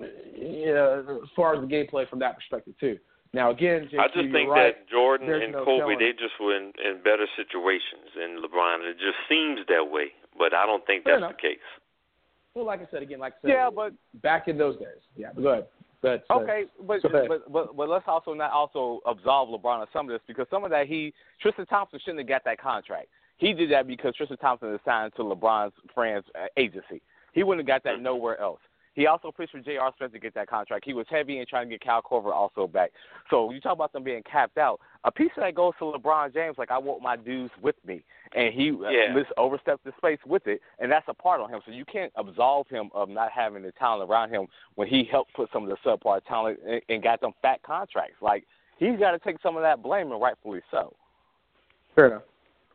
you know as far as the gameplay from that perspective too. Now, again, J Q, I just you're think right. that Jordan There's and no Kobe, telling. they just were in, in better situations than LeBron. It just seems that way, but I don't think Fair that's enough. the case. Well, like I said, again, like I said, Yeah, but back in those days. Yeah, but go ahead. Go ahead. Go ahead. okay, but, Go ahead. but but but let's also not also absolve LeBron of some of this because some of that he Tristan Thompson shouldn't have got that contract. He did that because Tristan Thompson is signed to LeBron's friend's uh, agency. He wouldn't have got that nowhere else. He also pushed for J R. Smith to get that contract. He was heavy in trying to get Kyle Korver also back. So you talk about them being capped out. A piece of that goes to LeBron James, like I want my dudes with me, and he Yeah. uh, overstepped the space with it, and that's a part on him. So you can't absolve him of not having the talent around him when he helped put some of the subpar talent and, and got them fat contracts. Like he's got to take some of that blame, and rightfully so. Fair enough.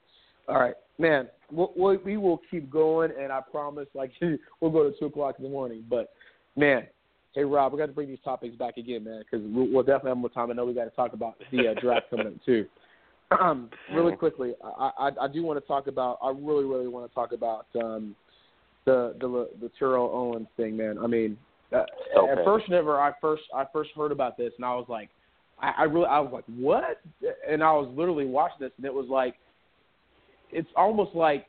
All right, man. We'll, we'll, we will keep going, and I promise, like, we'll go to two o'clock in the morning. But, man, hey, Rob, we got to bring these topics back again, man, because we'll, we'll definitely have more time. I know we got to talk about the uh, draft coming up too. Um, really quickly, I, I, I do want to talk about. I really, really want to talk about um, the the the Terrell Owens thing, man. I mean, uh, Okay. at first, whenever I first I first heard about this, and I was like, I, I really, I was like, what? And I was literally watching this, and it was like. It's almost like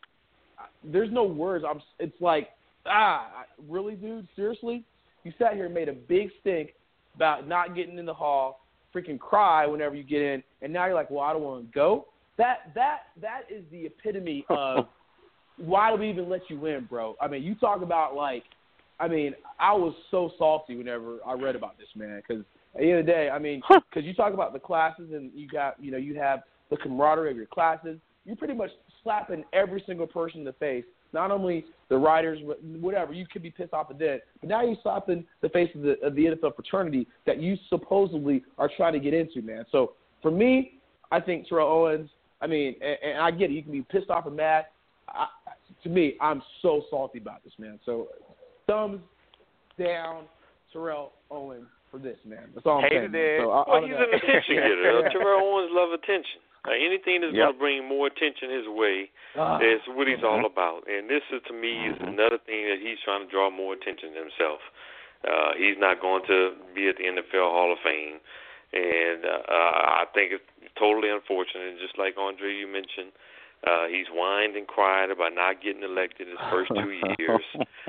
there's no words. I'm. It's like ah, really, dude. Seriously, you sat here and made a big stink about not getting in the hall, freaking cry whenever you get in, and now you're like, well, I don't want to go. That that that is the epitome of why do we even let you in, bro? I mean, you talk about like, I mean, I was so salty whenever I read about this, man, because at the end of the day, I mean, because you talk about the classes and you got, you know, you have the camaraderie of your classes. You're pretty much slapping every single person in the face, not only the writers, whatever. You could be pissed off at that, but now you're slapping the face of the, of the N F L fraternity that you supposedly are trying to get into, man. So for me, I think Terrell Owens, I mean, and, and I get it. You can be pissed off or mad. I, to me, I'm so salty about this, man. So thumbs down, Terrell Owens, for this, man. That's all I'm Hated saying. Man. it. So, I, Well, I he's an attention getter. Uh, Terrell Owens love attention. Uh, anything that's Yep. going to bring more attention his way Ah. is what he's all about. And this, is, to me, is another thing that he's trying to draw more attention to himself. Uh, he's not going to be at the N F L Hall of Fame. And uh, uh, I think it's totally unfortunate. Just like Andre, you mentioned, uh, he's whined and cried about not getting elected his first two years.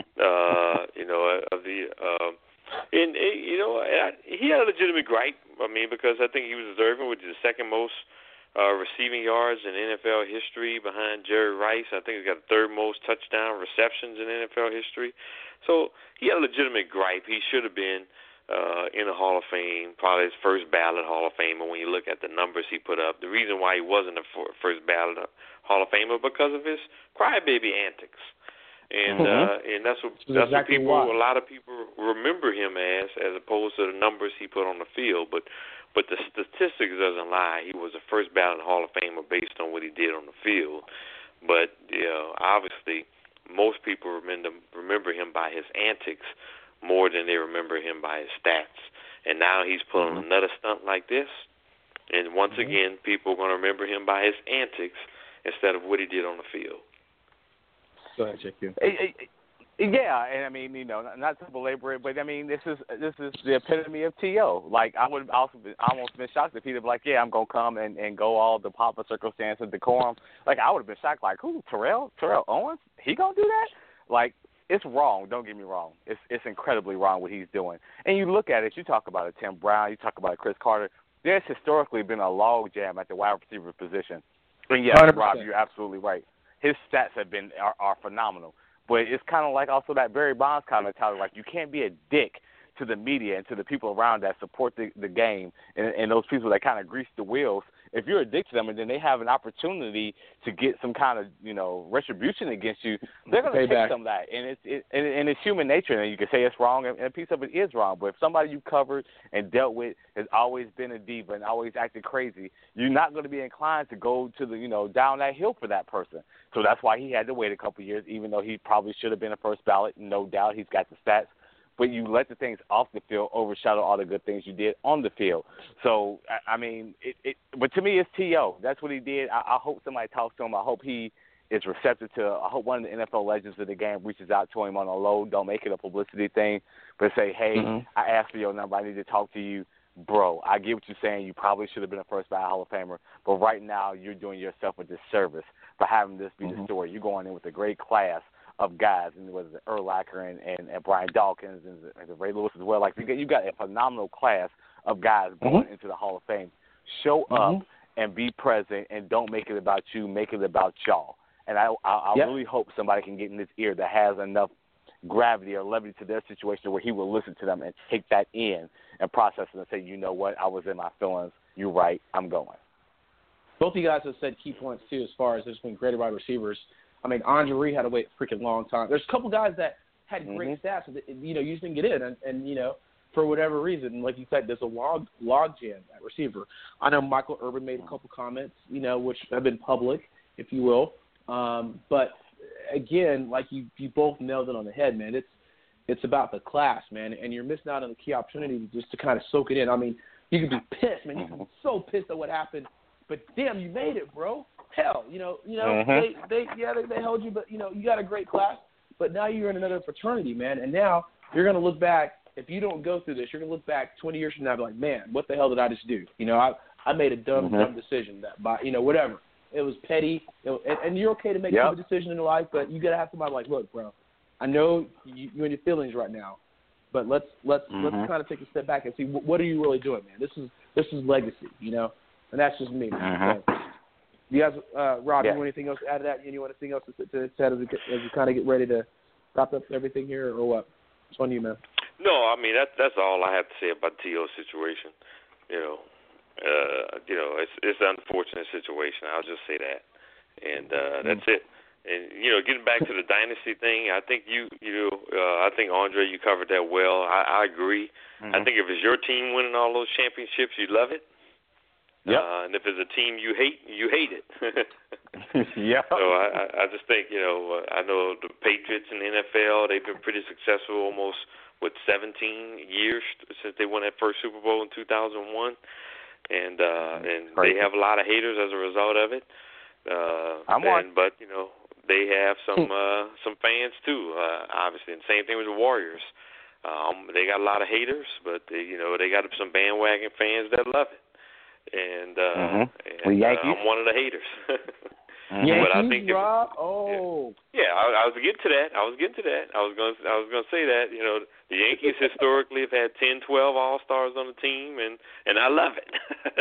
Uh, you know, of the uh, and, and you know, I, he had a legitimate gripe. I mean, because I think he was deserving with the second most uh, receiving yards in N F L history behind Jerry Rice. I think he's got the third most touchdown receptions in N F L history. So he had a legitimate gripe. He should have been uh, in the Hall of Fame, probably his first ballot Hall of Famer when you look at the numbers he put up. The reason why he wasn't a first ballot Hall of Famer because of his crybaby antics. And Mm-hmm. uh, and that's what that's exactly what people why. a lot of people remember him as, as opposed to the numbers he put on the field. But but the statistics doesn't lie. He was a first ballot Hall of Famer based on what he did on the field. But you know, obviously, most people remember remember him by his antics more than they remember him by his stats. And now he's pulling mm-hmm. another stunt like this. And once mm-hmm. again, people are going to remember him by his antics instead of what he did on the field. Go ahead, J Q. Yeah, and I mean, you know, not, not to belabor it, but I mean, this is this is the epitome of T O. Like, I would have also been, almost been shocked if he'd have like, yeah, I'm gonna come and, and go all the proper circumstance and decorum. Like, I would have been shocked. Like, who? Terrell? Terrell Owens? He gonna do that? Like, it's wrong. Don't get me wrong. It's it's incredibly wrong what he's doing. And you look at it. You talk about a Tim Brown. You talk about a Chris Carter. There's historically been a log jam at the wide receiver position. And yes, Rob, you're absolutely right. His stats have been are, are phenomenal. But it's kind of like also that Barry Bonds kind of mentality. Like, you can't be a dick to the media and to the people around that support the, the game and, and those people that kind of grease the wheels. If you're a dick to them and then they have an opportunity to get some kind of, you know, retribution against you, they're going to take back. some of that. And it's it, and, and it's human nature. And you can say it's wrong, and a piece of it is wrong. But if somebody you covered and dealt with has always been a diva and always acted crazy, you're not going to be inclined to go to the, you know, down that hill for that person. So that's why he had to wait a couple of years, even though he probably should have been a first ballot. No doubt, he's got the stats. But you let the things off the field overshadow all the good things you did on the field. So, I, I mean, it, it, but to me, it's T O. That's what he did. I, I hope somebody talks to him. I hope he is receptive to I hope one of the N F L legends of the game reaches out to him on a low. Don't make it a publicity thing, but say, hey, Mm-hmm. I asked for your number. I need to talk to you. Bro, I get what you're saying. You probably should have been a first ballot Hall of Famer, but right now you're doing yourself a disservice by having this be Mm-hmm. the story. You're going in with a great class of guys, and whether it's Urlacher and, and, and Brian Dawkins and, and Ray Lewis as well. Like, you got, you got a phenomenal class of guys going Mm-hmm. into the Hall of Fame. Show Mm-hmm. up and be present, and don't make it about you. Make it about y'all. And I, I, I yep. really hope somebody can get in his ear that has enough gravity or levity to their situation where he will listen to them and take that in and process it and say, you know what, I was in my feelings. You're right. I'm going. Both of you guys have said key points, too, as far as there's been great wide receivers. I mean, Andre Reed had to wait a freaking long time. There's a couple guys that had great Mm-hmm. stats, and, you know, you just didn't get in. And, and, you know, for whatever reason, like you said, there's a log, log jam at receiver. I know Michael Irvin made a couple comments, you know, which have been public, if you will. Um, but, again, like you, you both nailed it on the head, man. It's it's about the class, man, and you're missing out on the key opportunity just to kind of soak it in. I mean, you can be pissed, man. You can be so pissed at what happened, but, damn, you made it, bro. Hell, you know, you know, Mm-hmm. they, they, yeah, they, they held you, but you know, you got a great class. But now you're in another fraternity, man, and now you're gonna look back. If you don't go through this, you're gonna look back twenty years from now, and be like, man, what the hell did I just do? You know, I, I made a dumb, Mm-hmm. dumb decision that, by, you know, whatever. It was petty, it was, and, and you're okay to make Yep. a decision in life, but you gotta have somebody like, look, bro, I know you, you're in your feelings right now, but let's let's Mm-hmm. let's kind of take a step back and see what, what are you really doing, man. This is this is legacy, you know, and that's just me, man. Mm-hmm. So, you guys, uh, Rob, Yeah. you want anything else to add to that? You want anything else to, to, to add as we, as we kind of get ready to wrap up everything here, or what? It's on you, man. No, I mean that's that's all I have to say about T O's situation. You know, uh, you know, it's it's an unfortunate situation. I'll just say that, and uh, that's it. And you know, getting back to the dynasty thing, I think you you uh, I think Andre, you covered that well. I, I agree. Mm-hmm. I think if it's your team winning all those championships, you love it. Yep. Uh, and if it's a team you hate, you hate it. Yeah. So I, I just think, you know, I know the Patriots in the N F L, they've been pretty successful almost, what, seventeen years since they won that first Super Bowl in two thousand one. And uh, and Crazy. they have a lot of haters as a result of it. Uh, I'm and, on. But, you know, they have some uh, some fans, too, uh, obviously. And same thing with the Warriors. Um, they got a lot of haters, but, they, you know, they got some bandwagon fans that love it. And, uh, Mm-hmm. and The uh, Yankees. I'm one of the haters. Mm-hmm. Yankees, But I think if- Rob? Oh. Yeah, I, I was getting to that. I was getting to that. I was going. I was going to say that. You know, the Yankees historically have had ten, twelve All-Stars on the team, and and I love it.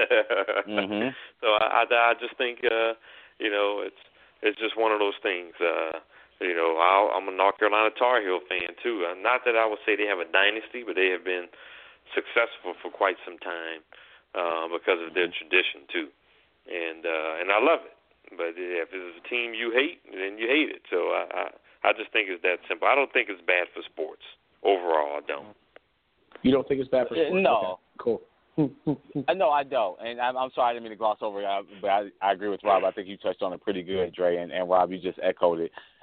Mm-hmm. So I, I, I just think, uh, you know, it's it's just one of those things. Uh, you know, I'll, I'm a North Carolina Tar Heel fan too. Uh, not that I would say they have a dynasty, but they have been successful for quite some time uh, because of their tradition too, and uh, and I love it. But if it's a team you hate, then you hate it. So I, I, I just think it's that simple. I don't think it's bad for sports overall. I don't. You don't think it's bad for sports? No. Okay, cool. Uh, no, I don't. And I'm, I'm sorry I didn't mean to gloss over it, but I, I agree with Rob. I think you touched on it pretty good, Dre. And, and Rob, you just echoed it.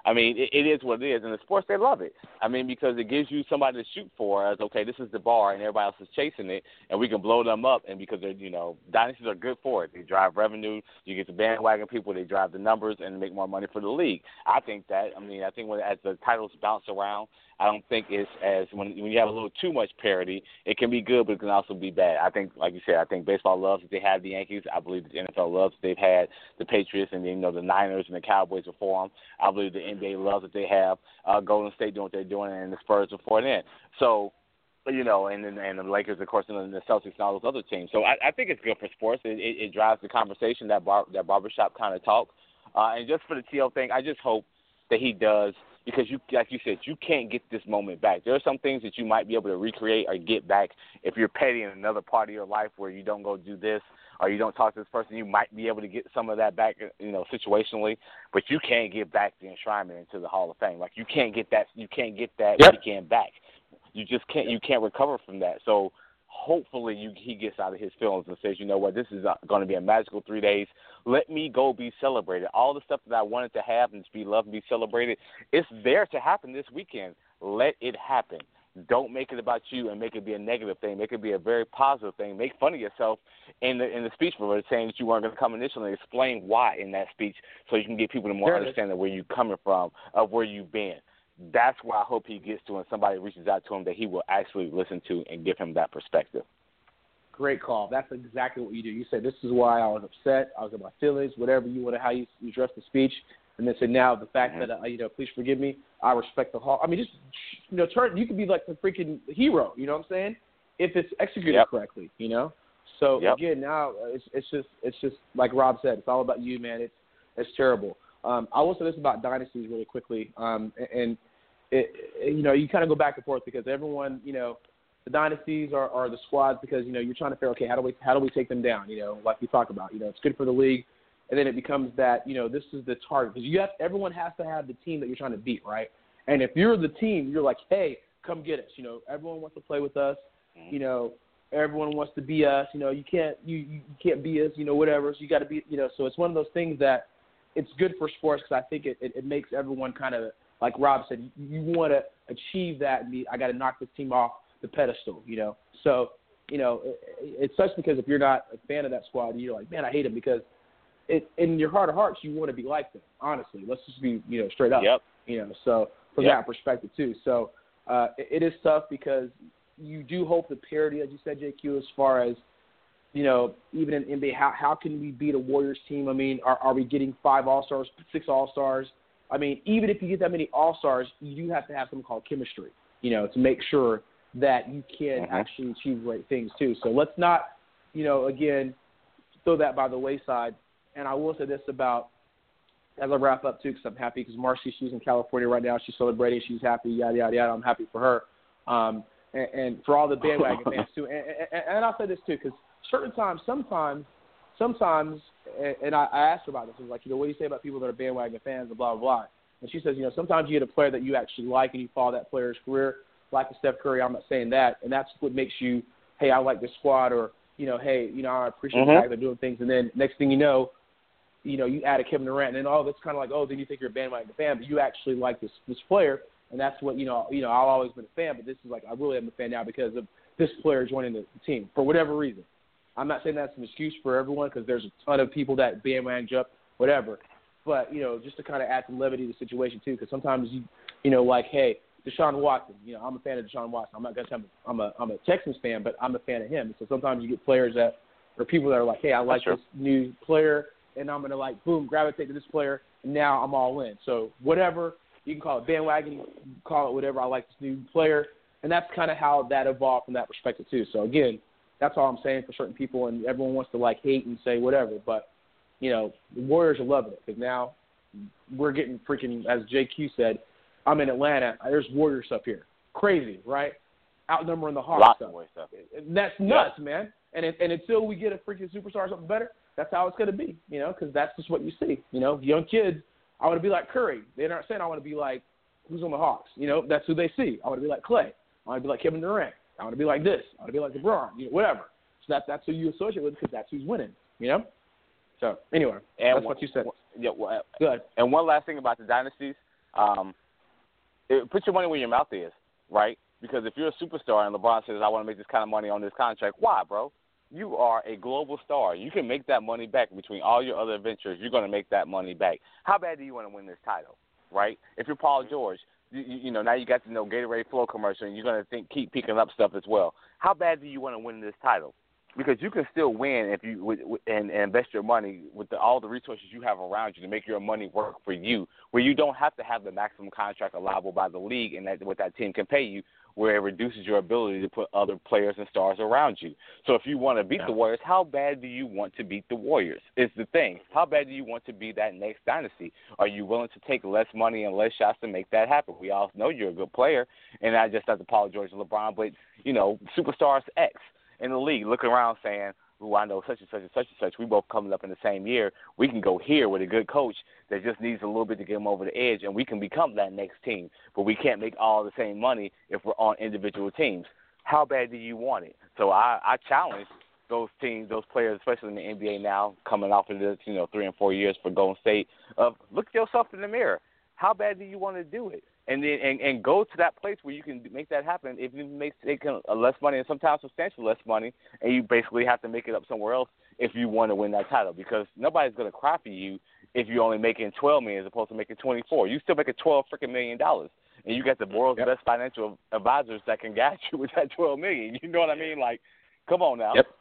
I mean, it, it is what it is. In the sports, they love it. I mean, because it gives you somebody to shoot for as, okay, this is the bar, and everybody else is chasing it, and we can blow them up. And because, they're, you know, dynasties are good for it. They drive revenue. You get the bandwagon people. They drive the numbers and make more money for the league. I think that. I mean, I think when as the titles bounce around, I don't think it's as when when you have a little too much parity, it can be good, but it can also be bad. I think, like you said, I think baseball loves that they have the Yankees. I believe that the N F L loves that they've had the Patriots and, you know, the Niners and the Cowboys before them. I believe the N B A loves that they have uh, Golden State doing what they're doing and the Spurs before then. So, you know, and and the Lakers, of course, and the Celtics and all those other teams. So I, I think it's good for sports. It, it, it drives the conversation, that bar, that barbershop kind of talk. Uh, and just for the T O thing, I just hope that he does. Because, you, like you said, you can't get this moment back. There are some things that you might be able to recreate or get back if you're petty in another part of your life where you don't go do this or you don't talk to this person. You might be able to get some of that back, you know, situationally, but you can't get back the enshrinement into the Hall of Fame. Like, you can't get that. You can't get that yep. weekend back. You just can't. You can't recover from that. So hopefully you, he gets out of his feelings and says, you know what, this is going to be a magical three days. Let me go be celebrated. All the stuff that I wanted to have and to be loved and be celebrated, it's there to happen this weekend. Let it happen. Don't make it about you and make it be a negative thing. Make it be a very positive thing. Make fun of yourself in the in the speech for saying that you weren't going to come initially, and explain why in that speech so you can get people to more understand where you're coming from, of where you've been. That's where I hope he gets to, and somebody reaches out to him that he will actually listen to and give him that perspective. Great call. That's exactly what you do. You said, this is why I was upset. I was in my feelings, whatever you want to, how you, you address the speech. And then say, now the fact mm-hmm. that, uh, you know, please forgive me. I respect the hall. I mean, just, you know, turn, you could be like the freaking hero, you know what I'm saying? If it's executed yep. correctly, you know? So, yep. again, now it's it's just, it's just like Rob said, it's all about you, man. It's, it's terrible. Um, I will say this about dynasties really quickly. Um, and, It, it, you know, you kind of go back and forth because everyone, you know, the dynasties are, are the squads because, you know, you're trying to figure, okay, how do we how do we take them down? You know, like we talk about, you know, it's good for the league, and then it becomes that, you know, this is the target because you have everyone has to have the team that you're trying to beat, right? And if you're the team, you're like, hey, come get us. You know, everyone wants to play with us. You know, everyone wants to be us. You know, you can't you, you can't be us. You know, whatever. So you got to be. You know, so it's one of those things that it's good for sports because I think it, it, it makes everyone kind of. Like Rob said, you, you want to achieve that and be, I got to knock this team off the pedestal, you know. So, you know, it, it sucks because if you're not a fan of that squad, you're like, man, I hate them because it, in your heart of hearts, you want to be like them, honestly. Let's just be, you know, straight up, yep. you know. So from yep. that perspective, too. So uh, it, it is tough because you do hope the parity, as you said, J Q, as far as, you know, even in N B A, how, how can we beat a Warriors team? I mean, are, are we getting five All-Stars, six All-Stars? I mean, even if you get that many All-Stars, you do have to have something called chemistry, you know, to make sure that you can mm-hmm. actually achieve great things too. So let's not, you know, again, throw that by the wayside. And I will say this about, as I wrap up too, because I'm happy because Marcy, she's in California right now. She's celebrating. She's happy, yada, yada, yada. I'm happy for her. Um, and, and for all the bandwagon fans too. And, and, and I'll say this too, because certain times, sometimes, sometimes, and I, I asked her about this. I was like, you know, what do you say about people that are bandwagon fans and blah, blah, blah. And she says, you know, sometimes you get a player that you actually like and you follow that player's career, like a Steph Curry. I'm not saying that. And that's what makes you, hey, I like this squad, or, you know, hey, you know, I appreciate mm-hmm. the fact they're doing things. And then next thing you know, you know, you add a Kevin Durant, and then, oh, that's kind of like, oh, then you think you're a bandwagon fan, but you actually like this this player. And that's what, you know, you know, I've always been a fan, but this is like, I really am a fan now because of this player joining the team for whatever reason. I'm not saying that's an excuse for everyone because there's a ton of people that bandwagon jump, whatever. But, you know, just to kind of add some levity to the situation, too, because sometimes, you you know, like, hey, Deshaun Watson, you know, I'm a fan of Deshaun Watson. I'm not going to say I'm a, I'm a Texans fan, but I'm a fan of him. So sometimes you get players that, or people that are like, hey, I like this new player, and I'm going to, like, boom, gravitate to this player, and now I'm all in. So whatever, you can call it bandwagon, you can call it whatever, I like this new player. And that's kind of how that evolved from that perspective, too. So, again, that's all I'm saying for certain people, and everyone wants to, like, hate and say whatever. But, you know, the Warriors are loving it because now we're getting freaking, as J Q said, I'm in Atlanta. There's Warriors up here. Crazy, right? Outnumbering the Hawks Lots stuff. of Warriors stuff. That's nuts, yeah. man. And it, and until we get a freaking superstar or something better, that's how it's going to be, you know, because that's just what you see. You know, young kids, I want to be like Curry. They're not saying I want to be like who's on the Hawks. You know, that's who they see. I want to be like Clay. I want to be like Kevin Durant. I want to be like this. I want to be like LeBron. You know, whatever. So that, that's who you associate with because that's who's winning, you know? So, anyway, and that's one, what you said. Yeah, well, good. And one last thing about the dynasties, Um, it, put your money where your mouth is, right? Because if you're a superstar and LeBron says, I want to make this kind of money on this contract, why, bro? You are a global star. You can make that money back between all your other ventures. You're going to make that money back. How bad do you want to win this title, right? If you're Paul George, you, you know, now you got to know Gatorade Flow commercial, and you're going to think keep picking up stuff as well. How bad do you want to win this title? Because you can still win if you with, with, and, and invest your money with the, all the resources you have around you to make your money work for you, where you don't have to have the maximum contract allowable by the league and that what that team can pay you, where it reduces your ability to put other players and stars around you. So if you want to beat yeah. the Warriors, how bad do you want to beat the Warriors is the thing. How bad do you want to be that next dynasty? Are you willing to take less money and less shots to make that happen? We all know you're a good player, and not just as Paul George and LeBron, but, you know, superstars X in the league looking around saying, ooh, I know such and such and such and such. We both coming up in the same year. We can go here with a good coach that just needs a little bit to get him over the edge, and we can become that next team. But we can't make all the same money if we're on individual teams. How bad do you want it? So I, I challenge those teams, those players, especially in the N B A now, coming off of this, you know, three and four years for Golden State, of look yourself in the mirror. How bad do you want to do it? And then and, and go to that place where you can make that happen. If you make taking less money and sometimes substantially less money, and you basically have to make it up somewhere else if you want to win that title, because nobody's going to cry for you if you're only making twelve million as opposed to making twenty-four. You still making twelve freaking million dollars, and you got the world's yep. best financial advisors that can guide you with that twelve million. You know what I mean? Like, come on now. Yep.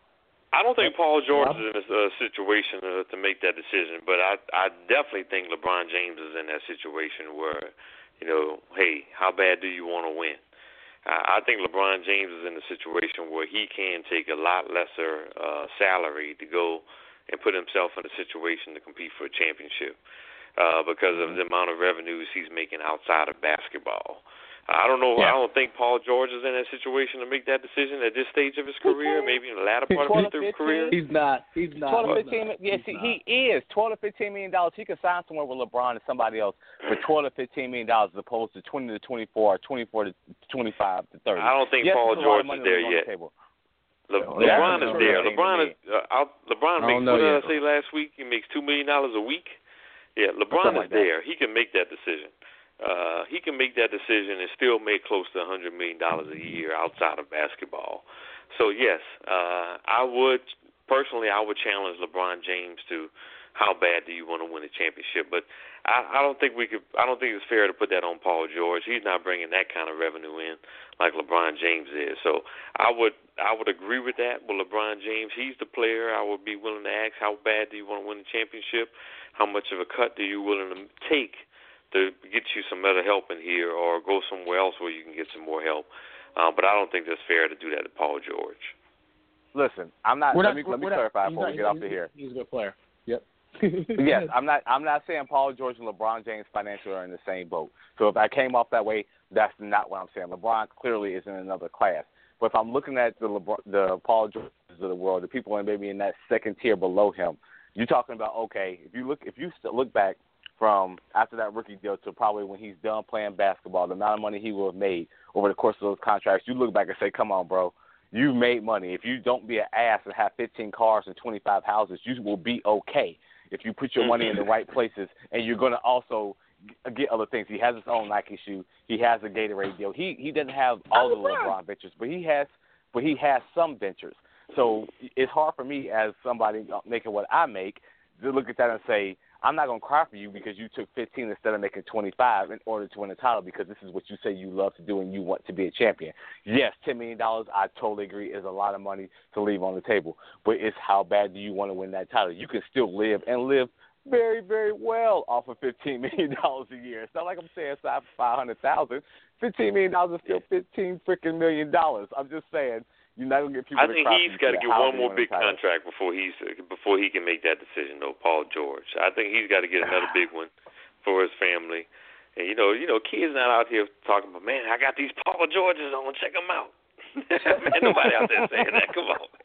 I don't think Paul George is in a uh, situation uh, to make that decision, but I I definitely think LeBron James is in that situation where, you know, hey, how bad do you want to win? Uh, I think LeBron James is in a situation where he can take a lot lesser uh, salary to go and put himself in a situation to compete for a championship uh, because of the amount of revenues he's making outside of basketball. I don't know. Yeah. I don't think Paul George is in that situation to make that decision at this stage of his career. Maybe in the latter part of his career. He's not. He's not. Twelve to He's fifteen. not. Yes, He's he, not. he is. Twelve to fifteen million dollars. He could sign somewhere with LeBron and somebody else for twelve to fifteen million dollars, as opposed to twenty to twenty-four, or twenty-four to twenty-five to thirty. I don't think yes, Paul George is there yet. The Le- yeah, LeBron is there. LeBron is. Uh, out, LeBron makes. What did I say last week? He makes two million dollars a week. Yeah, LeBron is like there. He can make that decision. Uh, he can make that decision and still make close to one hundred million dollars a year outside of basketball. So, yes, uh, I would, personally, I would challenge LeBron James to how bad do you want to win a championship. But I, I don't think we could, I don't think it's fair to put that on Paul George. He's not bringing that kind of revenue in like LeBron James is. So I would, I would agree with that with LeBron James. He's the player. I would be willing to ask, how bad do you want to win a championship? How much of a cut do you willing to take to get you some other help in here, or go somewhere else where you can get some more help. Uh, but I don't think that's fair to do that to Paul George. Listen, I'm not. We're let not, me let me not, clarify before not, we get off of here. He's a good player. Yep. Yes, I'm not. I'm not saying Paul George and LeBron James financially are in the same boat. So if I came off that way, that's not what I'm saying. LeBron clearly is in another class. But if I'm looking at the LeBron, the Paul Georges of the world, the people in maybe in that second tier below him, you're talking about, okay, if you look if you look back from after that rookie deal to probably when he's done playing basketball, the amount of money he will have made over the course of those contracts, you look back and say, come on, bro, you made money. If you don't be an ass and have fifteen cars and twenty-five houses, you will be okay if you put your money in the right places, and you're going to also get other things. He has his own Nike shoe. He has a Gatorade deal. He he doesn't have all the LeBron ventures, but he has but he has some ventures. So it's hard for me as somebody making what I make to look at that and say, I'm not going to cry for you because you took fifteen instead of making twenty-five in order to win a title, because this is what you say you love to do and you want to be a champion. Yes, ten million dollars, I totally agree, is a lot of money to leave on the table. But it's how bad do you want to win that title? You can still live and live very, very well off of fifteen million dollars a year. It's not like I'm saying sign for five hundred thousand dollars. fifteen million dollars is still fifteen freaking million dollars. I'm just saying. You're not gonna get people. I think he's got to get one more big title. contract before he's before he can make that decision, though. Paul George. I think he's got to get another big one for his family. And you know, you know, kids not out here talking about, man, I got these Paul Georges on, check them out. Man, nobody out there saying that. Come on.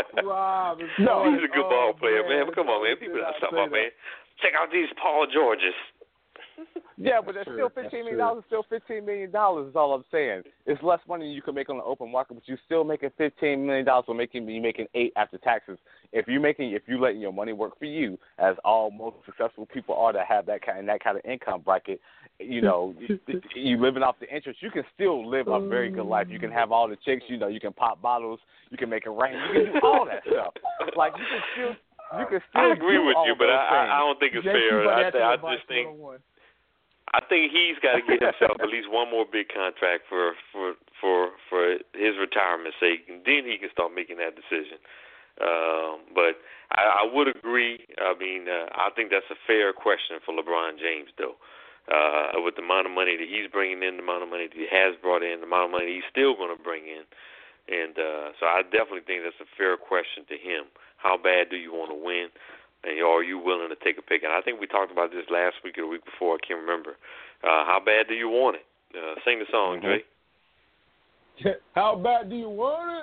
Rob, no, he's a good oh, ball player, man. man. But come on, man. People not talking about, man. Check out these Paul Georges. Yeah, but That's that's true. still fifteen That's million dollars. Still fifteen million dollars is all I'm saying. It's less money than you can make on the open market, but you're still making fifteen million dollars. So making you making eight after taxes. If you making if you letting your money work for you, as all most successful people are that have that kind that kind of income bracket, you know, you, you living off the interest, you can still live a very good life. You can have all the chicks, you know, you can pop bottles, you can make it rain, you can do all that stuff. Like you can still. You can still I agree do with all you, but I, I don't think it's J Q, fair. buddy, I, that's th- I advice just think one oh one. I think he's got to get himself at least one more big contract for for for for his retirement's sake, and then he can start making that decision. Um, but I, I would agree. I mean, uh, I think that's a fair question for LeBron James, though. Uh, with the amount of money that he's bringing in, the amount of money that he has brought in, the amount of money he's still going to bring in. And uh, so I definitely think that's a fair question to him. How bad do you want to win? And are you willing to take a pick? And I think we talked about this last week or the week before. I can't remember. Uh, how bad do you want it? Uh, sing the song, mm-hmm. Dre. How bad do you want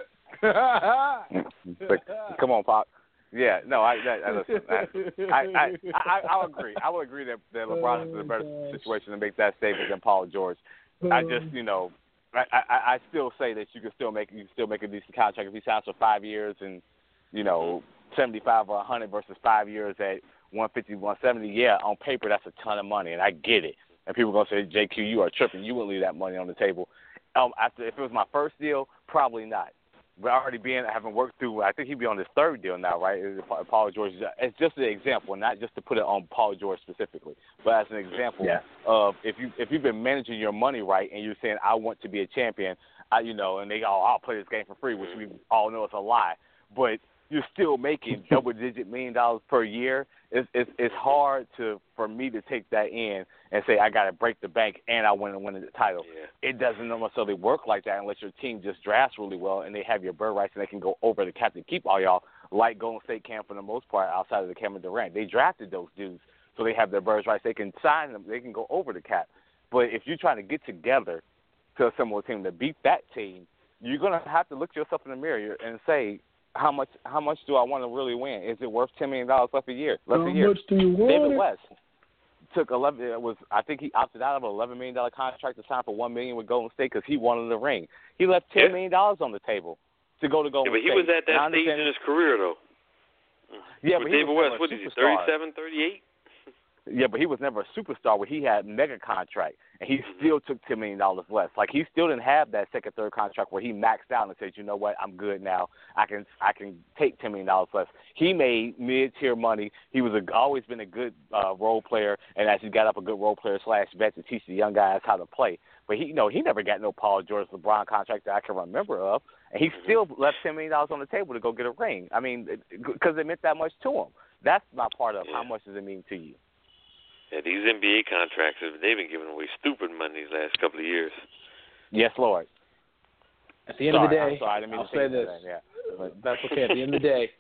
it? Come on, Pop. Yeah, no, I, I, I, listen, I, I, I, I'll agree. I will agree that, that LeBron is in a better situation to make that statement than Paul George. I just, you know, I, I, I still say that you can still make you can still make a decent contract if he signs for five years and, you know, seventy-five or a hundred versus five years at one fifty, one seventy. Yeah, on paper that's a ton of money, and I get it. And people are gonna say, J Q, you are tripping. You wouldn't leave that money on the table. Um, after if it was my first deal, probably not. But already being having worked through, I think he'd be on his third deal now, right? Paul George. It's just an example, not just to put it on Paul George specifically, but as an example yeah. of if you if you've been managing your money right and you're saying I want to be a champion, I, you know, and they all I'll play this game for free, which we all know is a lie, but you're still making double-digit million dollars per year. It's, it's it's hard to for me to take that in and say I got to break the bank and I want to win the title. Yeah. It doesn't necessarily work like that unless your team just drafts really well and they have your bird rights and they can go over the cap to keep all y'all like Golden State can for the most part outside of the Kevin Durant. They drafted those dudes so they have their bird rights. They can sign them. They can go over the cap. But if you're trying to get together to assemble a team to beat that team, you're going to have to look yourself in the mirror and say, How much? How much do I want to really win? Is it worth ten million dollars left a year? Less How a year. much do you want? David West took eleven. It was I think he opted out of an eleven million dollar contract to sign for one million with Golden State because he wanted the ring. He left ten yeah. million dollars on the table to go to Golden yeah, but he State. was at that stage in his career, though. Yeah, with but he David was West, what is he? superstar. thirty-seven, thirty-eight Yeah, but he was never a superstar where he had mega contract, and he still took ten million dollars less. Like he still didn't have that second, third contract where he maxed out and said, you know what, I'm good now. I can I can take ten million dollars less. He made mid-tier money. He was a, always been a good uh, role player, and as he got up a good role player slash vet to teach the young guys how to play. But he, you know, he never got no Paul George, LeBron contract that I can remember of, and he still left ten million dollars on the table to go get a ring. I mean, because it, it meant that much to him. That's my part of yeah. how much does it mean to you. Yeah, these N B A contracts, they've been giving away stupid money these last couple of years. Yes, Lord. At the end sorry, of the day, sorry, I didn't mean I'll to say say this. That, yeah. But that's okay. At the end of the day,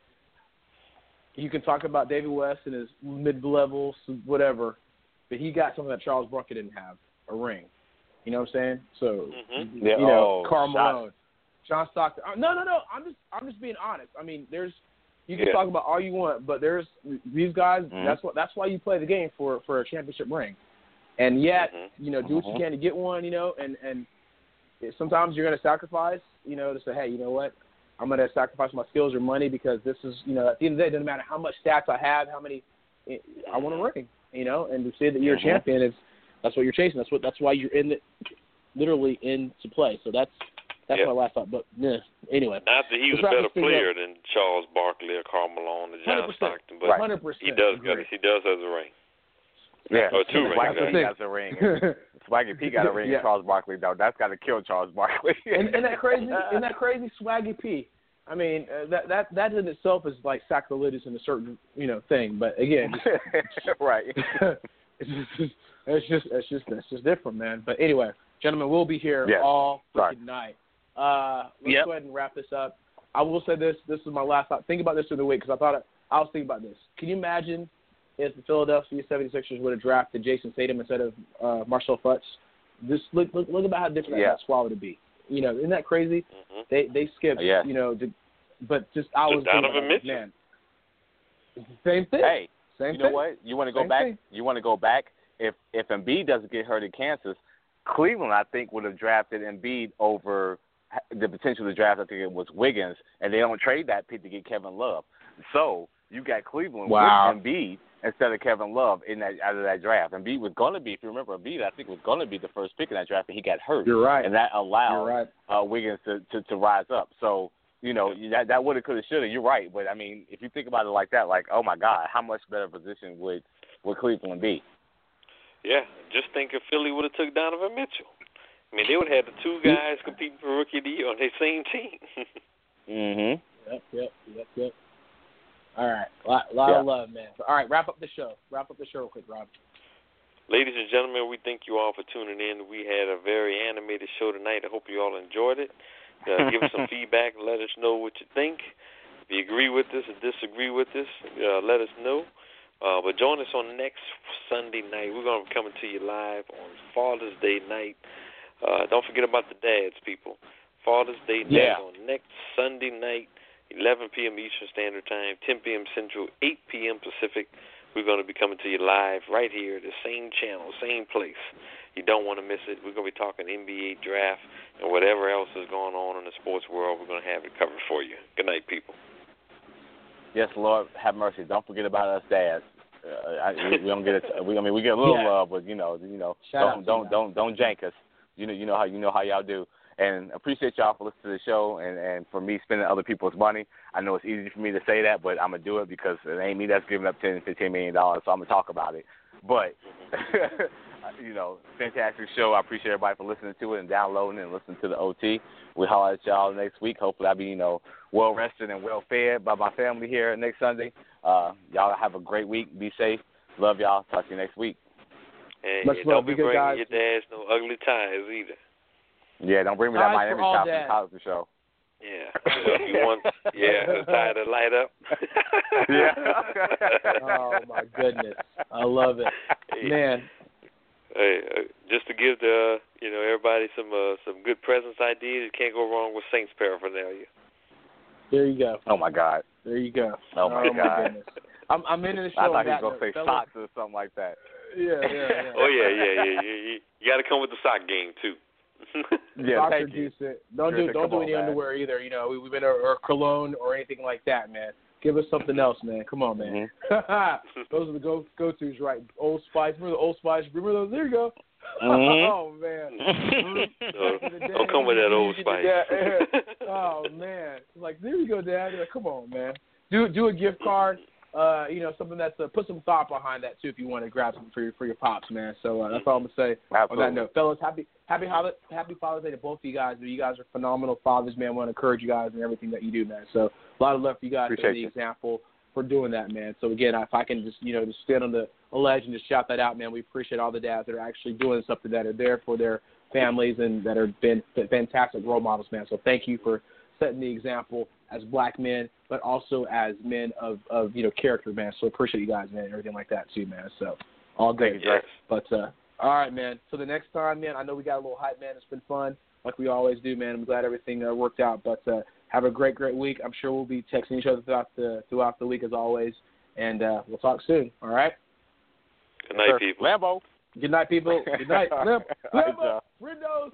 you can talk about David West and his mid-level, whatever, but he got something that Charles Barkley didn't have, a ring. You know what I'm saying? So, mm-hmm. you yeah, know, oh, Karl Malone, shots. John Stockton. Uh, no, no, no. I'm just, I'm just being honest. I mean, there's, you can yeah. talk about all you want, but there's these guys. Mm-hmm. That's what, that's why you play the game for, for a championship ring. And yet, mm-hmm. you know, do what you can to get one. You know, and and sometimes you're going to sacrifice. You know, to say, hey, you know what? I'm going to sacrifice my skills or money because this is, you know, at the end of the day, it doesn't matter how much stats I have, how many, I want a ring, you know, and to say that you're mm-hmm. a champion is, that's what you're chasing. That's what, that's why you're in the, literally into play. So that's, that's yeah. my last thought. But yeah, anyway. Not that he was a better player than Charles Barkley or Karl Malone or John Stockton, but one hundred percent he does agree. got, he does has a ring. Yeah, or two rings. Swaggy P has a ring. Swaggy P got a ring. Yeah. And Charles Barkley, though, that's got to kill Charles Barkley. and, and that crazy, and that crazy Swaggy P. I mean, uh, that that that in itself is like sacrilegious in a certain, you know, thing. But again, just, right. it's just, it's just, it's just, it's just different, man. But anyway, gentlemen, we'll be here yes. all Sorry. freaking night. Uh, let's yep. go ahead and wrap this up. I will say this: this is my last thought. Think about this through the week because I thought it, I was thinking about this. Can you imagine if the Philadelphia seventy-sixers would have drafted Jason Tatum instead of uh, Marcel Fultz? Just look, look, look about how different yeah. that squad would be. You know, isn't that crazy? Mm-hmm. They they skipped, yes. you know, to, but just I was Donovan thinking, Mitchell. man, same thing. Hey, same you know thing. what? You want to go Same back? thing. You want to go back? if if Embiid doesn't get hurt in Kansas, Cleveland, I think, would have drafted Embiid over the potential to draft, I think it was Wiggins, and they don't trade that pick to get Kevin Love. So you got Cleveland wow. with Embiid instead of Kevin Love in that out of that draft. Embiid was going to be, if you remember, Embiid, I think was going to be the first pick in that draft, and he got hurt. You're right. And that allowed right. uh, Wiggins to, to, to rise up. So, you know, that, that would have, could have, should have. You're right. But, I mean, if you think about it like that, like, oh, my God, how much better position would, would Cleveland be? Yeah, just think if Philly would have took Donovan Mitchell. I mean, they would have had the two guys competing for Rookie of the Year on their same team. mm-hmm. Yep, yep, yep, yep. All right, a lot, lot yeah. of love, man. All right, wrap up the show. Wrap up the show real quick, Rob. Ladies and gentlemen, we thank you all for tuning in. We had a very animated show tonight. I hope you all enjoyed it. Uh, give us some feedback and let us know what you think. If you agree with us or disagree with us, uh, let us know. Uh, but join us on next Sunday night. We're going to be coming to you live on Father's Day night. Uh, don't forget about the dads, people. Father's Day night yeah. on next Sunday night, eleven p.m. Eastern Standard Time, ten p.m. Central, eight p.m. Pacific. We're going to be coming to you live right here, the same channel, same place. You don't want to miss it. We're going to be talking N B A draft and whatever else is going on in the sports world. We're going to have it covered for you. Good night, people. Yes, Lord, have mercy. Don't forget about us dads. Uh, I, we, we don't get it. We, I mean, we get a little yeah. love, but you know, you know, Shout don't don't you, don't don't jank us. You know, you know how you know how y'all do. And appreciate y'all for listening to the show and, and for me spending other people's money. I know it's easy for me to say that, but I'm gonna do it because it ain't me that's giving up ten, fifteen million dollars. So I'm gonna talk about it. But you know, fantastic show. I appreciate everybody for listening to it and downloading and listening to the O T. We'll holler at y'all next week. Hopefully, I'll be you know well rested and well fed by my family here next Sunday. Uh, y'all have a great week. Be safe. Love y'all. Talk to you next week. And Much yeah, love. don't be Be good, bringing guys. your dads no ugly ties either. Yeah, don't bring me that Ties Miami for all Top from dads. the Cosby Show. Yeah. So if you want, yeah, the tie to light up. Yeah. Oh my goodness, I love it, Hey. man. Hey, uh, just to give the you know everybody some uh, some good presents ideas. You can't go wrong with Saints paraphernalia. There you go. Oh my God. There you go. Oh my God. goodness. I'm I'm into the show. I thought on he was that gonna note. say Fellas, socks or something like that. Yeah, yeah, yeah. Oh yeah, yeah, yeah. You, you, you got to come with the sock game too. Yeah, Doctor thank you. Juice it. Don't Sure, do don't come do on, any man. underwear either. You know, we, we've been or, or cologne or anything like that, man. Give us something else, man. Come on, man. Mm-hmm. Those are the go go tos, right? Old Spice. Remember the Old Spice? Remember those? There you go. Mm-hmm. Oh man. No, don't come with that Old Spice. Oh man. Like there you go, Dad. Like, come on, man. Do do a gift card. Uh, you know, something that's uh, put some thought behind that too. If you want to grab something for your for your pops, man. So uh, that's all I'm gonna say Absolutely. on that note, fellas. Happy happy holiday, happy Father's Day to both of you guys. You guys are phenomenal fathers, man. I want to encourage you guys and everything that you do, man. So a lot of love for you guys. Appreciate for the you. example for doing that, man. So again, if I can just you know just stand on the ledge and just shout that out, man. We appreciate all the dads that are actually doing something that are there for their families and that are been fantastic role models, man. So thank you for setting the example as black men, but also as men of, of you know character, man. So appreciate you guys, man, and everything like that too, man. So all good. Thank you, Jack. But uh, all right, man. So the next time, man, I know we got a little hype, man. It's been fun, like we always do, man. I'm glad everything uh, worked out. But uh, have a great, great week. I'm sure we'll be texting each other throughout the throughout the week as always, and uh, we'll talk soon. All right. Good night, people. Lambo. Good night, people. Good night. Lim- Right, Limbo. Windows.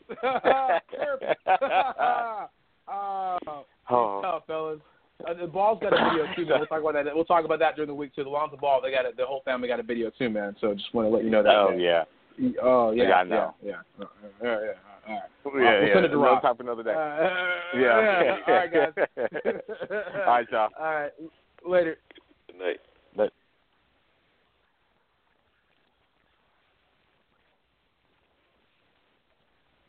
uh, Oh. tough, fellas. Uh, the ball's got a video too, man. We'll talk about that. We'll talk about that during the week too. The Lonzo Ball, they got a, the whole family got a video too, man. So just want to let you know that. Oh man. yeah. Oh yeah. Yeah, I know. Yeah. Yeah. Uh, yeah. yeah. All right. Yeah, we'll yeah. send it to No Rob. time for another day. Uh, yeah. yeah. All right, guys. All right, y'all. All right. Later.